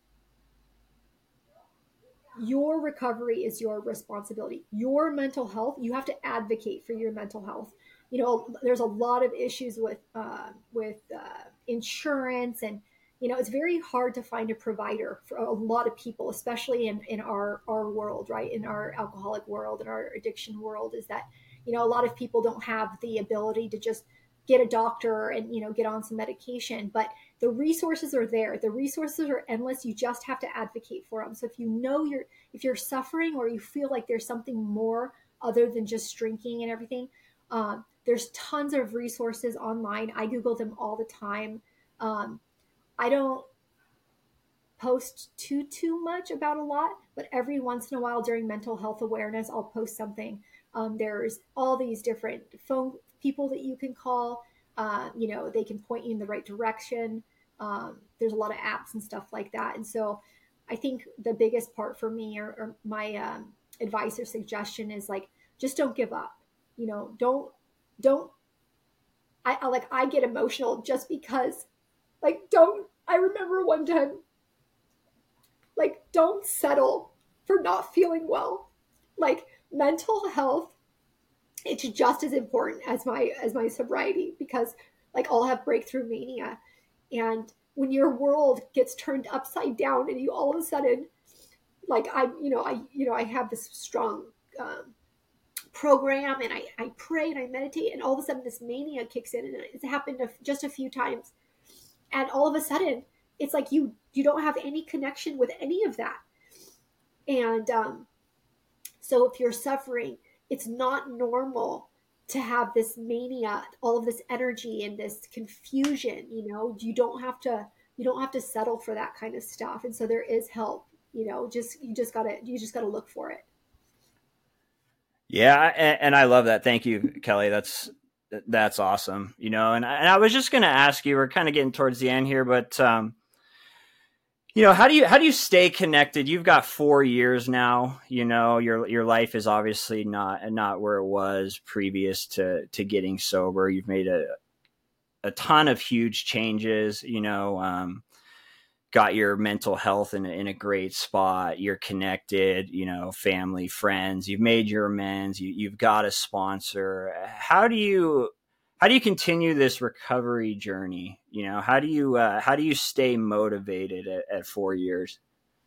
your recovery is your responsibility. Your mental health, you have to advocate for your mental health. You know, there's a lot of issues with uh, with uh, insurance, and you know, it's very hard to find a provider for a lot of people, especially in, in our our world, right? In our alcoholic world, in our addiction world, is that, you know, a lot of people don't have the ability to just get a doctor and, you know, get on some medication. But the resources are there. The resources are endless. You just have to advocate for them. So if you know you're, if you're suffering, or you feel like there's something more other than just drinking and everything, um, there's tons of resources online. I Google them all the time. Um, I don't post too, too much about a lot, but every once in a while during mental health awareness, I'll post something. Um, there's all these different phone people that you can call. Uh, you know, they can point you in the right direction. Um, there's a lot of apps and stuff like that. And so I think the biggest part for me, or, or my um, advice or suggestion, is like, just don't give up. You know, don't, don't, I, I like, I get emotional just because, like, don't, I remember one time, like, don't settle for not feeling well. Like, mental health, it's just as important as my as my sobriety, because like I'll have breakthrough mania, and when your world gets turned upside down and you all of a sudden, like I you know I you know I have this strong um, program, and I I pray and I meditate, and all of a sudden this mania kicks in, and it's happened just a few times, and all of a sudden it's like you you don't have any connection with any of that. And um, so if you're suffering, it's not normal to have this mania, all of this energy and this confusion. You know, you don't have to you don't have to settle for that kind of stuff. And so there is help. You know, just you just gotta you just gotta look for it. Yeah, and, and I love that. Thank you, Kelly. That's that's awesome. You know, and I, and I was just going to ask you. We're kind of getting towards the end here, but um, you know, how do you how do you stay connected? You've got four years now. You know, your your life is obviously not not where it was previous to to getting sober. You've made a a ton of huge changes. You know, um, got your mental health in a, in a great spot. You're connected, you know, family, friends, you've made your amends, you, you've got a sponsor. How do you, how do you continue this recovery journey? You know, how do you, uh, how do you stay motivated at, at four years?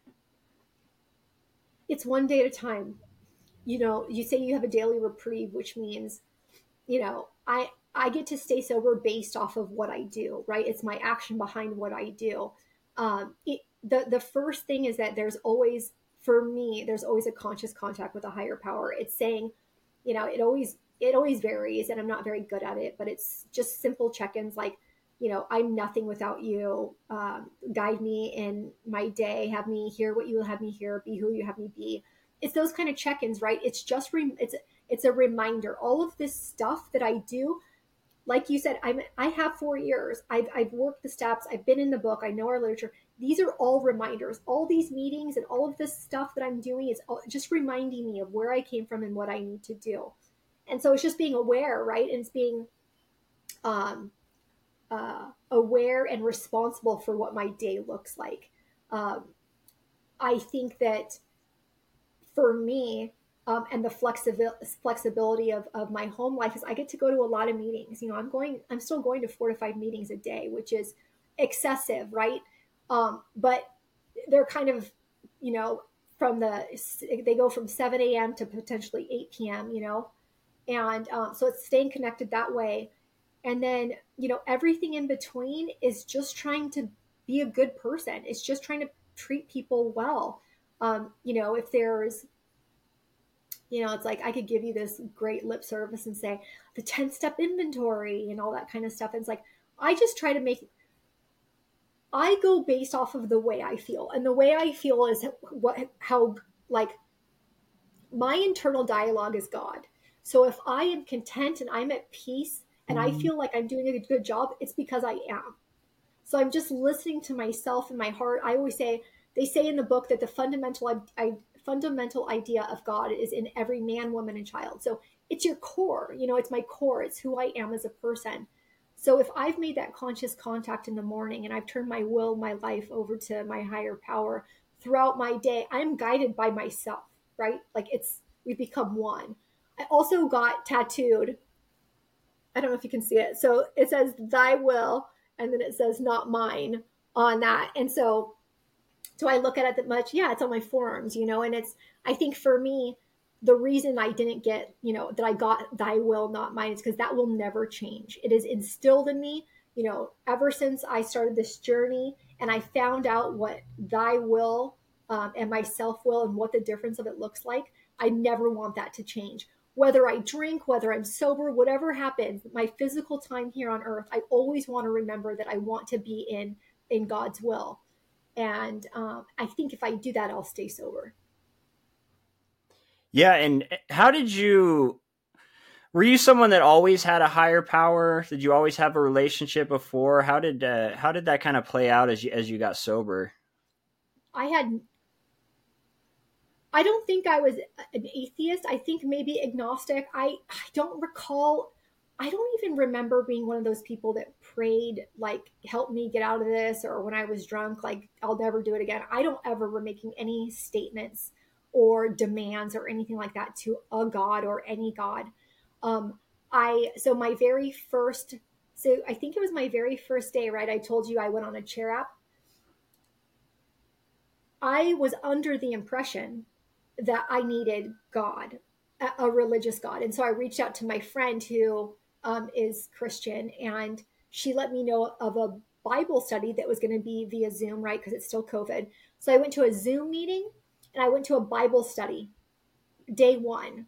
It's one day at a time. You know, you say you have a daily reprieve, which means, you know, I, I get to stay sober based off of what I do, right? It's my action behind what I do. Um, it, the, the first thing is that there's always, for me, there's always a conscious contact with a higher power. It's saying, you know, it always, it always varies and I'm not very good at it, but it's just simple check-ins like, you know, I'm nothing without you. Um, guide me in my day, have me hear what you will have me hear, be who you have me be. It's those kind of check-ins, right? It's just, re- it's, it's a reminder. All of this stuff that I do, like you said, I'm, I have four years. I've, I've worked the steps. I've been in the book. I know our literature. These are all reminders. All these meetings and all of this stuff that I'm doing is all, just reminding me of where I came from and what I need to do. And so it's just being aware, right? And it's being um, uh, aware and responsible for what my day looks like. Um, I think that for me, um, and the flexibility flexibility of, of my home life is I get to go to a lot of meetings. You know, I'm going, I'm still going to four to five meetings a day, which is excessive, right? Um, but they're kind of, you know, from the, they go from seven a.m. to potentially eight p.m., you know? And um, so it's staying connected that way. And then, you know, everything in between is just trying to be a good person. It's just trying to treat people well. Um, you know, if there's, you know, it's like I could give you this great lip service and say the ten step inventory and all that kind of stuff. And it's like, I just try to make, I go based off of the way I feel. And the way I feel is what, how, like, my internal dialogue is God. So if I am content and I'm at peace and I feel like I'm doing a good job, it's because I am. So I'm just listening to myself and my heart. I always say, they say in the book that the fundamental I, I, fundamental idea of God is in every man, woman, and child. So it's your core, you know, it's my core. It's who I am as a person. So if I've made that conscious contact in the morning and I've turned my will, my life over to my higher power throughout my day, I'm guided by myself, right? Like it's, we become one. I also got tattooed. I don't know if you can see it. So it says thy will, and then it says not mine on that. And so do I look at it that much? Yeah, it's on my forearms, you know, and it's, I think for me, the reason I didn't get, you know, that I got thy will, not mine, is because that will never change. It is instilled in me, you know, ever since I started this journey and I found out what thy will um, and my self will and what the difference of it looks like. I never want that to change. Whether I drink, whether I'm sober, whatever happens, my physical time here on earth, I always want to remember that I want to be in, in God's will. And um, I think if I do that, I'll stay sober. Yeah. And how did you, were you someone that always had a higher power? Did you always have a relationship before? How did, uh, how did that kind of play out as you, as you got sober? I had, I don't think I was an atheist. I think maybe agnostic. I, I don't recall. I don't even remember being one of those people that prayed, like, help me get out of this, or when I was drunk, like, I'll never do it again. I don't ever remember making any statements or demands or anything like that to a God or any God. Um, I, so my very first, so I think it was my very first day, right? I told you I went on a chair app. I was under the impression that I needed God, a, a religious God. And so I reached out to my friend who um, is Christian, and she let me know of a Bible study that was going to be via Zoom, right? Because it's still COVID. So I went to a Zoom meeting and I went to a Bible study day one.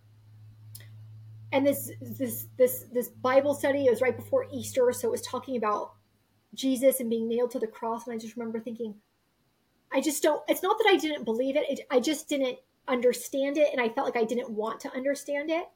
And this this this this Bible study, it was right before Easter, so it was talking about Jesus and being nailed to the cross. And I just remember thinking, I just don't, it's not that I didn't believe it, it I just didn't understand it, and I felt like I didn't want to understand it.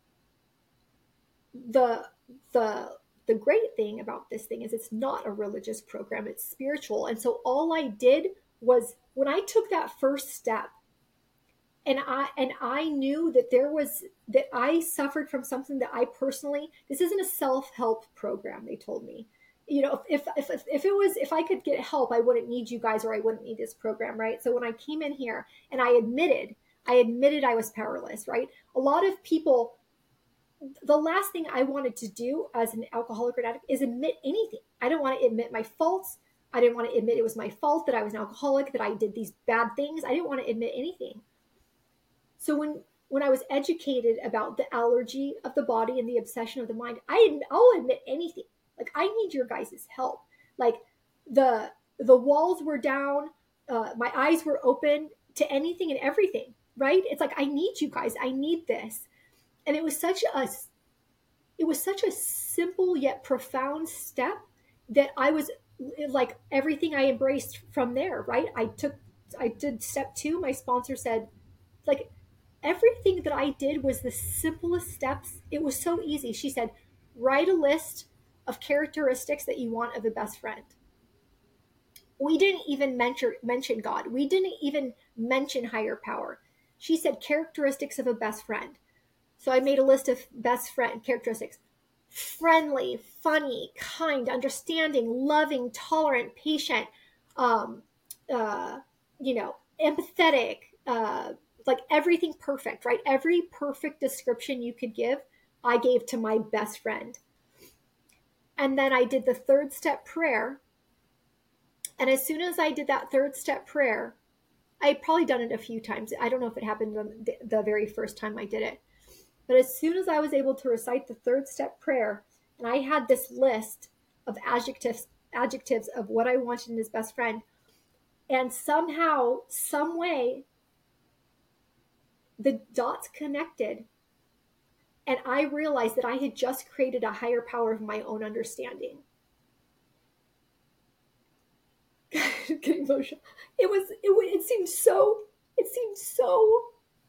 The the the great thing about this thing is it's not a religious program, it's spiritual. And so all I did was, when I took that first step, and I and I knew that there was, that I suffered from something that I personally, this isn't a self-help program, they told me. You know, if, if if if it was, if I could get help, I wouldn't need you guys, or I wouldn't need this program, right? So when I came in here and I admitted, I admitted I was powerless, right? A lot of people, the last thing I wanted to do as an alcoholic or an addict is admit anything. I didn't want to admit my faults. I didn't want to admit it was my fault that I was an alcoholic, that I did these bad things. I didn't want to admit anything. So when when I was educated about the allergy of the body and the obsession of the mind, I I'll admit anything. Like, I need your guys' help. Like, the the walls were down, uh, my eyes were open to anything and everything, right? It's like, I need you guys. I need this. And it was such a it was such a simple yet profound step that I was like, everything I embraced from there, right? I took I did step two. My sponsor said, like, everything that I did was the simplest steps. It was so easy. She said, write a list of characteristics that you want of a best friend. We didn't even mention, mention God. We didn't even mention higher power. She said characteristics of a best friend. So I made a list of best friend characteristics. Friendly, funny, kind, understanding, loving, tolerant, patient, um, uh, you know, empathetic, uh, like everything perfect, right? Every perfect description you could give, I gave to my best friend. And then I did the third step prayer. And as soon as I did that third step prayer, I had probably done it a few times. I don't know if it happened on the very first time I did it. But as soon as I was able to recite the third step prayer, and I had this list of adjectives, adjectives of what I wanted in his best friend, and somehow, some way, the dots connected. And I realized that I had just created a higher power of my own understanding. Getting emotional. It was, it, it seemed so, it seemed so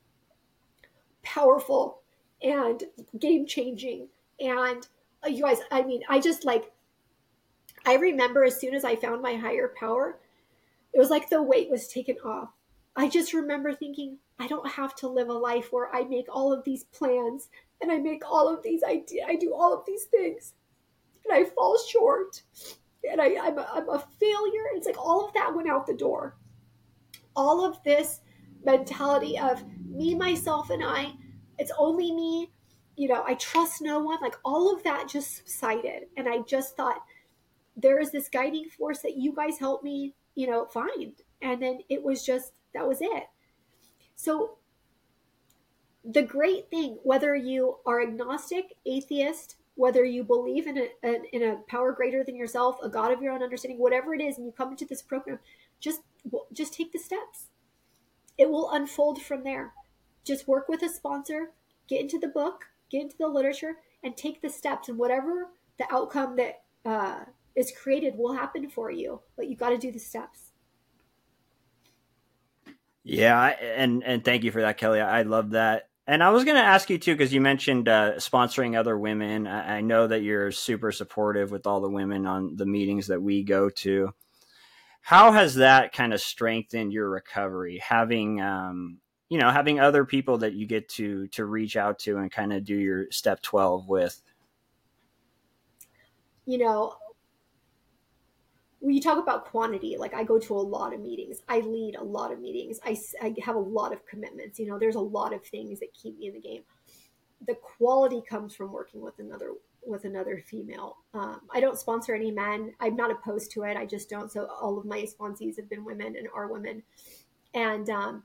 powerful and game changing. And uh, you guys, I mean, I just like, I remember as soon as I found my higher power, it was like the weight was taken off. I just remember thinking, I don't have to live a life where I make all of these plans and I make all of these ideas, I do all of these things, and I fall short, and I, I'm, a, I'm a failure. It's like all of that went out the door. All of this mentality of me, myself, and I, it's only me, you know, I trust no one, like all of that just subsided. And I just thought, there is this guiding force that you guys helped me, you know, find. And then it was just, that was it. So the great thing, whether you are agnostic, atheist, whether you believe in a, in a power greater than yourself, a God of your own understanding, whatever it is, and you come into this program, just, just take the steps. It will unfold from there. Just work with a sponsor, get into the book, get into the literature, and take the steps. And whatever the outcome that uh, is created will happen for you. But you got to do the steps. Yeah, and and thank you for that, Kelly. I love that. And I was going to ask you too, because you mentioned uh, sponsoring other women. I, I know that you're super supportive with all the women on the meetings that we go to. How has that kind of strengthened your recovery? Having, um, you know, having other people that you get to to reach out to and kind of do your step twelve with. You know, when you talk about quantity, like I go to a lot of meetings, I lead a lot of meetings, I, I have a lot of commitments, you know, there's a lot of things that keep me in the game. The quality comes from working with another, with another female. Um, I don't sponsor any men. I'm not opposed to it. I just don't. So all of my sponsees have been women and are women. And, um,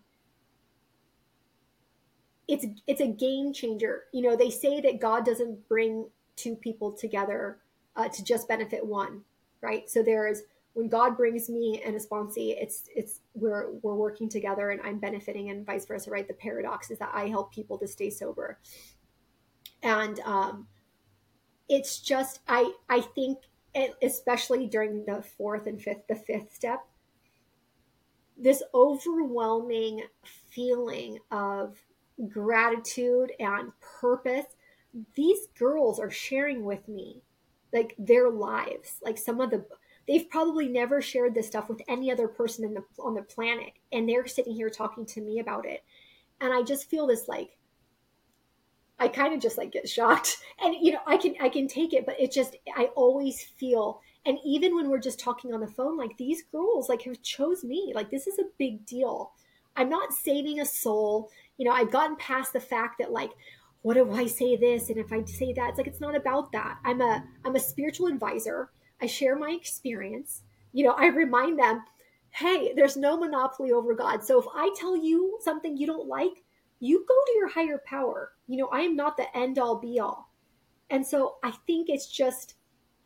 it's, it's a game changer. You know, they say that God doesn't bring two people together uh, to just benefit one, right? So there's when God brings me and a sponsee, it's it's we're we're working together and I'm benefiting and vice versa, right? The paradox is that I help people to stay sober. And um, it's just I I think it, especially during the fourth and fifth, the fifth step, this overwhelming feeling of gratitude and purpose. These girls are sharing with me like their lives, like some of the they've probably never shared this stuff with any other person in the on the planet, and they're sitting here talking to me about it. And I just feel this like I kind of just like get shocked, and you know I can I can take it, but it just I always feel, and even when we're just talking on the phone, like these girls like have chose me, like this is a big deal. I'm not saving a soul, you know. I've gotten past the fact that like, what if I say this and if I say that? It's like it's not about that. I'm a I'm a spiritual advisor. I share my experience. You know, I remind them, hey, there's no monopoly over God. So if I tell you something you don't like, you go to your higher power. You know, I am not the end all be all. And so I think it's just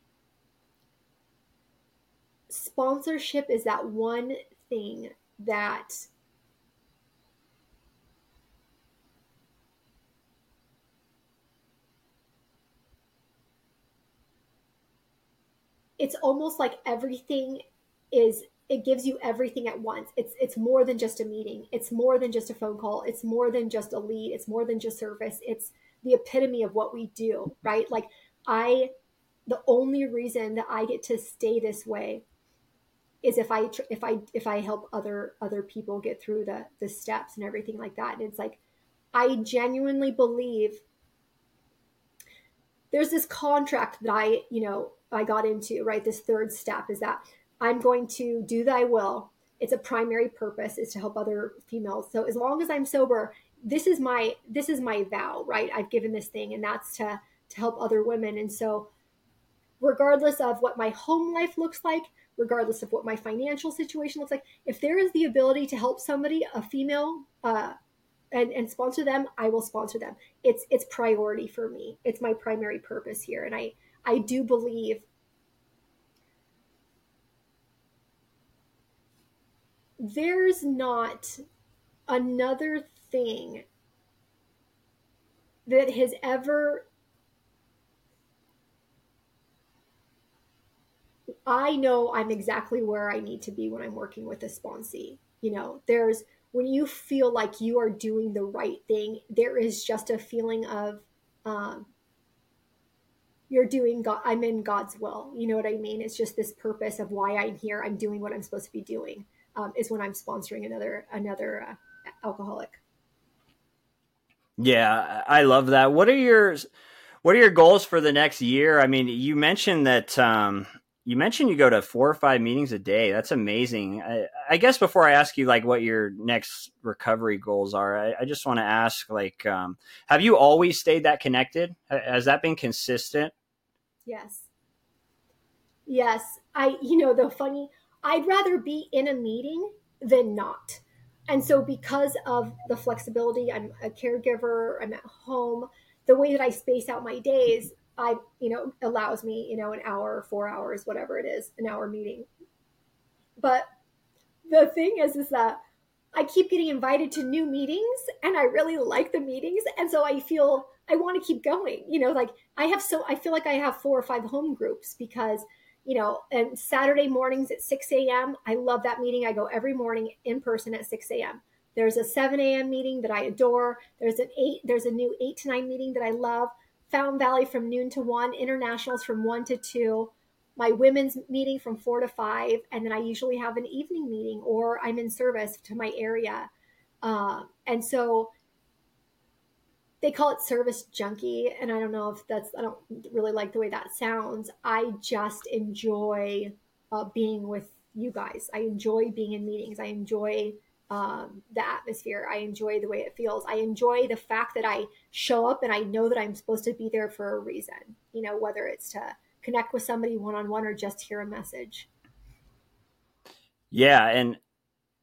sponsorship is that one thing that it's almost like everything is it gives you everything at once. It's it's more than just a meeting. It's more than just a phone call. It's more than just a lead. It's more than just service. It's the epitome of what we do, right? Like I the only reason that I get to stay this way is if I if I if I help other other people get through the the steps and everything like that. And it's like I genuinely believe there's this contract that I, you know, I got into, right? This third step is that I'm going to do thy will. It's a primary purpose is to help other females. So as long as I'm sober, this is my this is my vow, right? I've given this thing, and that's to to help other women. And so regardless of what my home life looks like, regardless of what my financial situation looks like, if there is the ability to help somebody, a female, uh, and, and sponsor them, I will sponsor them. It's it's priority for me. It's my primary purpose here. And I, I do believe there's not another thing that has ever I know I'm exactly where I need to be when I'm working with a sponsee. You know, there's when you feel like you are doing the right thing, there is just a feeling of um, you're doing God. I'm in God's will. You know what I mean? It's just this purpose of why I'm here. I'm doing what I'm supposed to be doing. Um, is when I'm sponsoring another another uh, alcoholic. Yeah, I love that. What are your what are your goals for the next year? I mean, you mentioned that um, you mentioned you go to four or five meetings a day. That's amazing. I, I guess before I ask you like what your next recovery goals are, I, I just want to ask like, um, have you always stayed that connected? Has that been consistent? Yes. Yes. I, you know, the funny, I'd rather be in a meeting than not. And so because of the flexibility, I'm a caregiver, I'm at home, the way that I space out my days, I, you know, allows me, you know, an hour, four hours, whatever it is, an hour meeting. But the thing is, is that I keep getting invited to new meetings and I really like the meetings. And so I feel I want to keep going, you know, like I have, so I feel like I have four or five home groups because, you know, and Saturday mornings at six a.m. I love that meeting. I go every morning in person at six a.m. There's a seven a.m. meeting that I adore. There's an eight, there's a new eight to nine meeting that I love. Fountain Valley from noon to one, internationals from one to two, my women's meeting from four to five, and then I usually have an evening meeting or I'm in service to my area. Uh, and so they call it service junkie, and I don't know if that's, I don't really like the way that sounds. I just enjoy uh, being with you guys. I enjoy being in meetings. I enjoy um, the atmosphere. I enjoy the way it feels. I enjoy the fact that I show up and I know that I'm supposed to be there for a reason, you know, whether it's to connect with somebody one-on-one or just hear a message. Yeah. And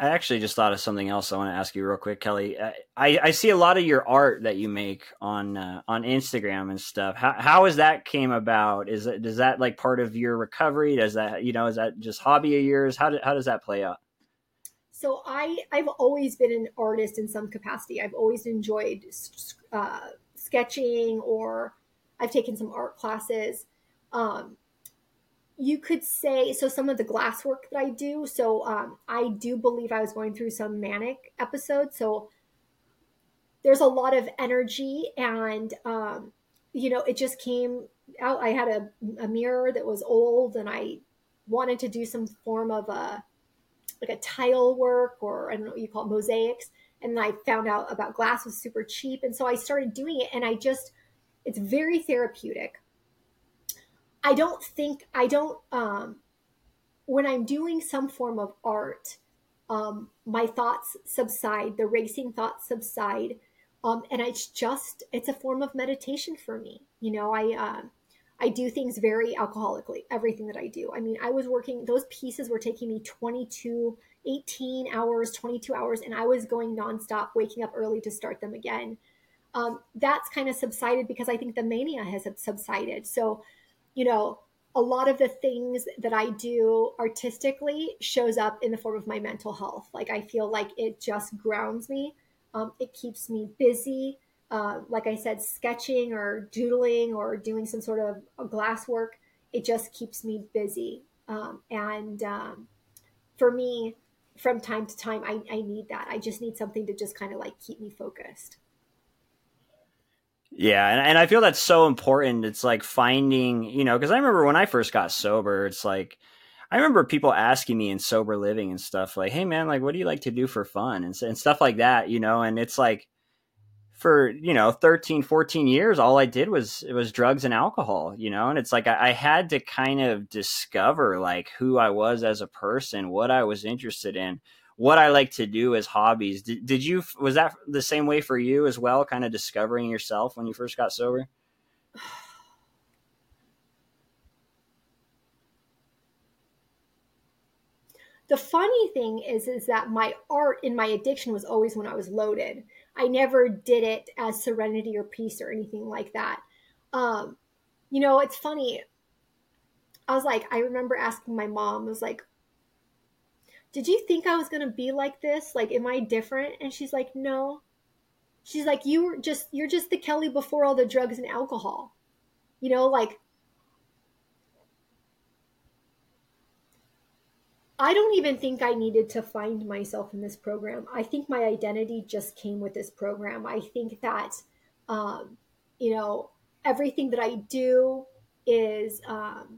I actually just thought of something else I want to ask you real quick, Kelly. I, I see a lot of your art that you make on uh, on Instagram and stuff. How how is that came about? Is it does that like part of your recovery? Does that you know is that just hobby of yours? How do, how does that play out? So I I've always been an artist in some capacity. I've always enjoyed uh, sketching, or I've taken some art classes. Um, you could say so. Some of the glass work that I do. So um, I do believe I was going through some manic episodes. So there's a lot of energy, and um, you know, it just came out. I had a, a mirror that was old, and I wanted to do some form of a like a tile work, or I don't know what you call it, mosaics. And I found out about glass was super cheap. And so I started doing it, and I just, it's very therapeutic. I don't think, I don't, um, when I'm doing some form of art, um, my thoughts subside, the racing thoughts subside. Um, and it's just, it's a form of meditation for me. You know, I, uh, I do things very alcoholically, everything that I do. I mean, I was working, those pieces were taking me twenty-two, eighteen hours, twenty-two hours, and I was going nonstop, waking up early to start them again. Um, that's kind of subsided because I think the mania has subsided. So, you know, a lot of the things that I do artistically shows up in the form of my mental health. Like I feel like it just grounds me. Um, it keeps me busy. Uh, like I said, sketching or doodling or doing some sort of glass work, it just keeps me busy. Um, and um, for me, from time to time, I, I need that. I just need something to just kind of like keep me focused. Yeah, and, and I feel that's so important. It's like finding, you know, because I remember when I first got sober, it's like, I remember people asking me in sober living and stuff like, hey, man, like, what do you like to do for fun? And, and stuff like that, you know, and it's like, for, you know, thirteen, fourteen years, all I did was, it was drugs and alcohol, you know? And it's like, I, I had to kind of discover like who I was as a person, what I was interested in, what I like to do as hobbies. Did, did you, was that the same way for you as well? Kind of discovering yourself when you first got sober? The funny thing is, is that my art in my addiction was always when I was loaded. I never did it as serenity or peace or anything like that. Um, you know, it's funny. I was like, I remember asking my mom, I was like, did you think I was going to be like this? Like, am I different? And she's like, no. She's like, you were just, you're just the Kelly before all the drugs and alcohol. You know, like, I don't even think I needed to find myself in this program. I think my identity just came with this program. I think that, um, you know, everything that I do is um,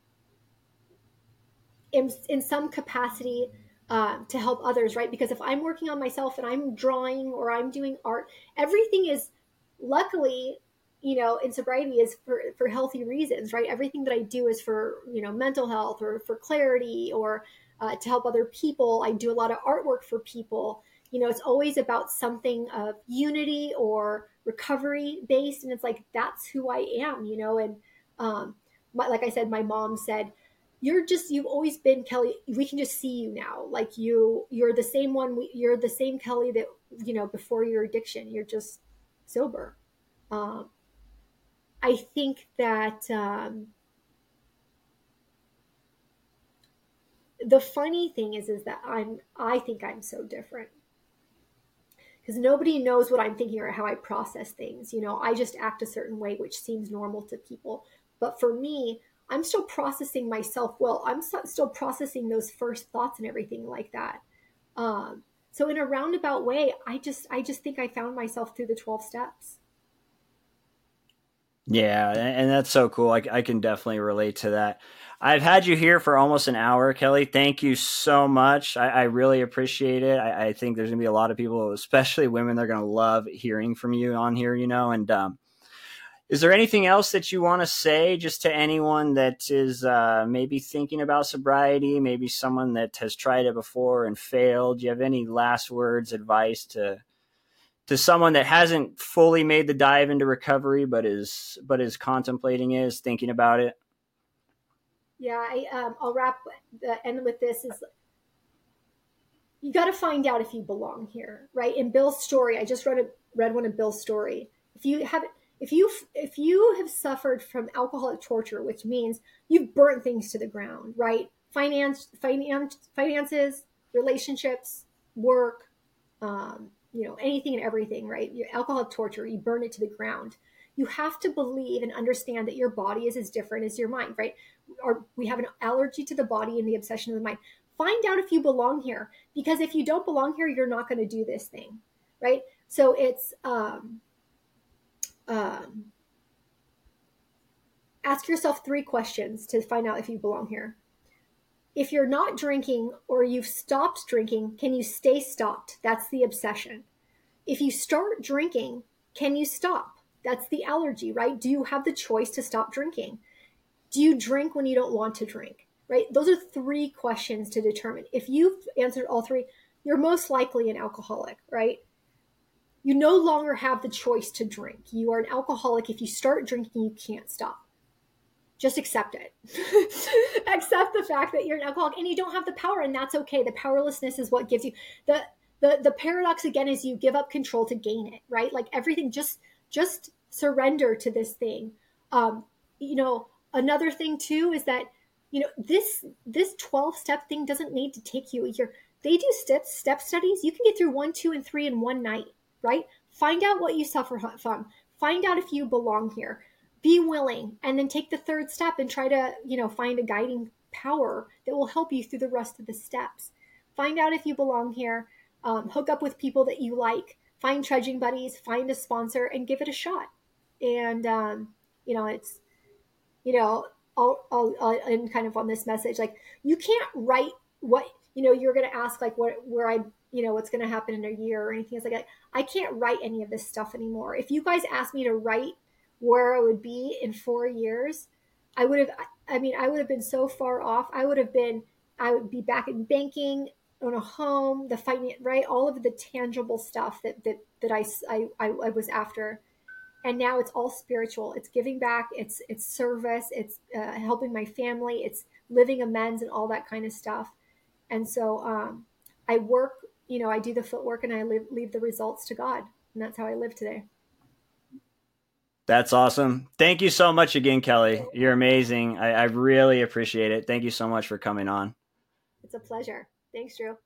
in, in some capacity uh, to help others, right? Because if I'm working on myself and I'm drawing or I'm doing art, everything is luckily, you know, in sobriety is for, for healthy reasons, right? Everything that I do is for, you know, mental health or for clarity or uh, to help other people. I do a lot of artwork for people. You know, it's always about something of unity or recovery based. And it's like, that's who I am, you know? And um, my, like I said, my mom said, you're just, you've always been Kelly. We can just see you now. Like you, you're the same one. You're the same Kelly that, you know, before your addiction, you're just sober. Um, I think that um, the funny thing is, is that I'm, I think I'm so different because nobody knows what I'm thinking or how I process things. You know, I just act a certain way, which seems normal to people. But for me, I'm still processing myself well. I'm still processing those first thoughts and everything like that. Um, so in a roundabout way, I just, I just think I found myself through the twelve steps. Yeah, and that's so cool. I, I can definitely relate to that. I've had you here for almost an hour, Kelly. Thank you so much. I, I really appreciate it. I, I think there's going to be a lot of people, especially women, they're going to love hearing from you on here, you know. And um, is there anything else that you want to say just to anyone that is uh, maybe thinking about sobriety, maybe someone that has tried it before and failed? Do you have any last words, advice to to someone that hasn't fully made the dive into recovery, but is, but is contemplating it, is thinking about it? Yeah, I, um, I'll wrap the end with this is you got to find out if you belong here, right? In Bill's story, I just read a, read one of Bill's story. If you have if you if you have suffered from alcoholic torture, which means you've burnt things to the ground, right? Finance, finance, finances, relationships, work, um, you know, anything and everything, right? Your alcoholic torture, you burn it to the ground. You have to believe and understand that your body is as different as your mind, right? Or we have an allergy to the body and the obsession of the mind. Find out if you belong here, because if you don't belong here, you're not going to do this thing, right? So it's um, um, ask yourself three questions to find out if you belong here. If you're not drinking or you've stopped drinking, can you stay stopped? That's the obsession. If you start drinking, can you stop? That's the allergy, right? Do you have the choice to stop drinking? Do you drink when you don't want to drink, right? Those are three questions to determine. If you've answered all three, you're most likely an alcoholic, right? You no longer have the choice to drink. You are an alcoholic. If you start drinking, you can't stop. Just accept it. Accept the fact that you're an alcoholic and you don't have the power, and that's okay. The powerlessness is what gives you the the the paradox again is you give up control to gain it, right? Like everything, just just surrender to this thing. Um, you know, another thing too is that, you know, this this twelve step thing doesn't need to take you a year. They do step step studies. You can get through one, two, and three in one night, right? Find out what you suffer from. Find out if you belong here. Be willing, and then take the third step and try to, you know, find a guiding power that will help you through the rest of the steps. Find out if you belong here. Um, hook up with people that you like. Find trudging buddies. Find a sponsor and give it a shot. And um, you know, it's, you know, I'll, I'll, I'll end kind of on this message. Like, you can't write what, you know, you're going to ask like what, where I, you know, what's going to happen in a year or anything. It's like, I, I can't write any of this stuff anymore. If you guys asked me to write where I would be in four years, I would have, I mean, I would have been so far off. I would have been, I would be back in banking, on a home, the finance, right? All of the tangible stuff that, that, that I, I, I was after. And now it's all spiritual. It's giving back. It's, it's service. It's uh, helping my family. It's living amends and all that kind of stuff. And so um, I work, you know, I do the footwork and I live, leave the results to God. And that's how I live today. That's awesome. Thank you so much again, Kelly. You're amazing. I, I really appreciate it. Thank you so much for coming on. It's a pleasure. Thanks, Drew.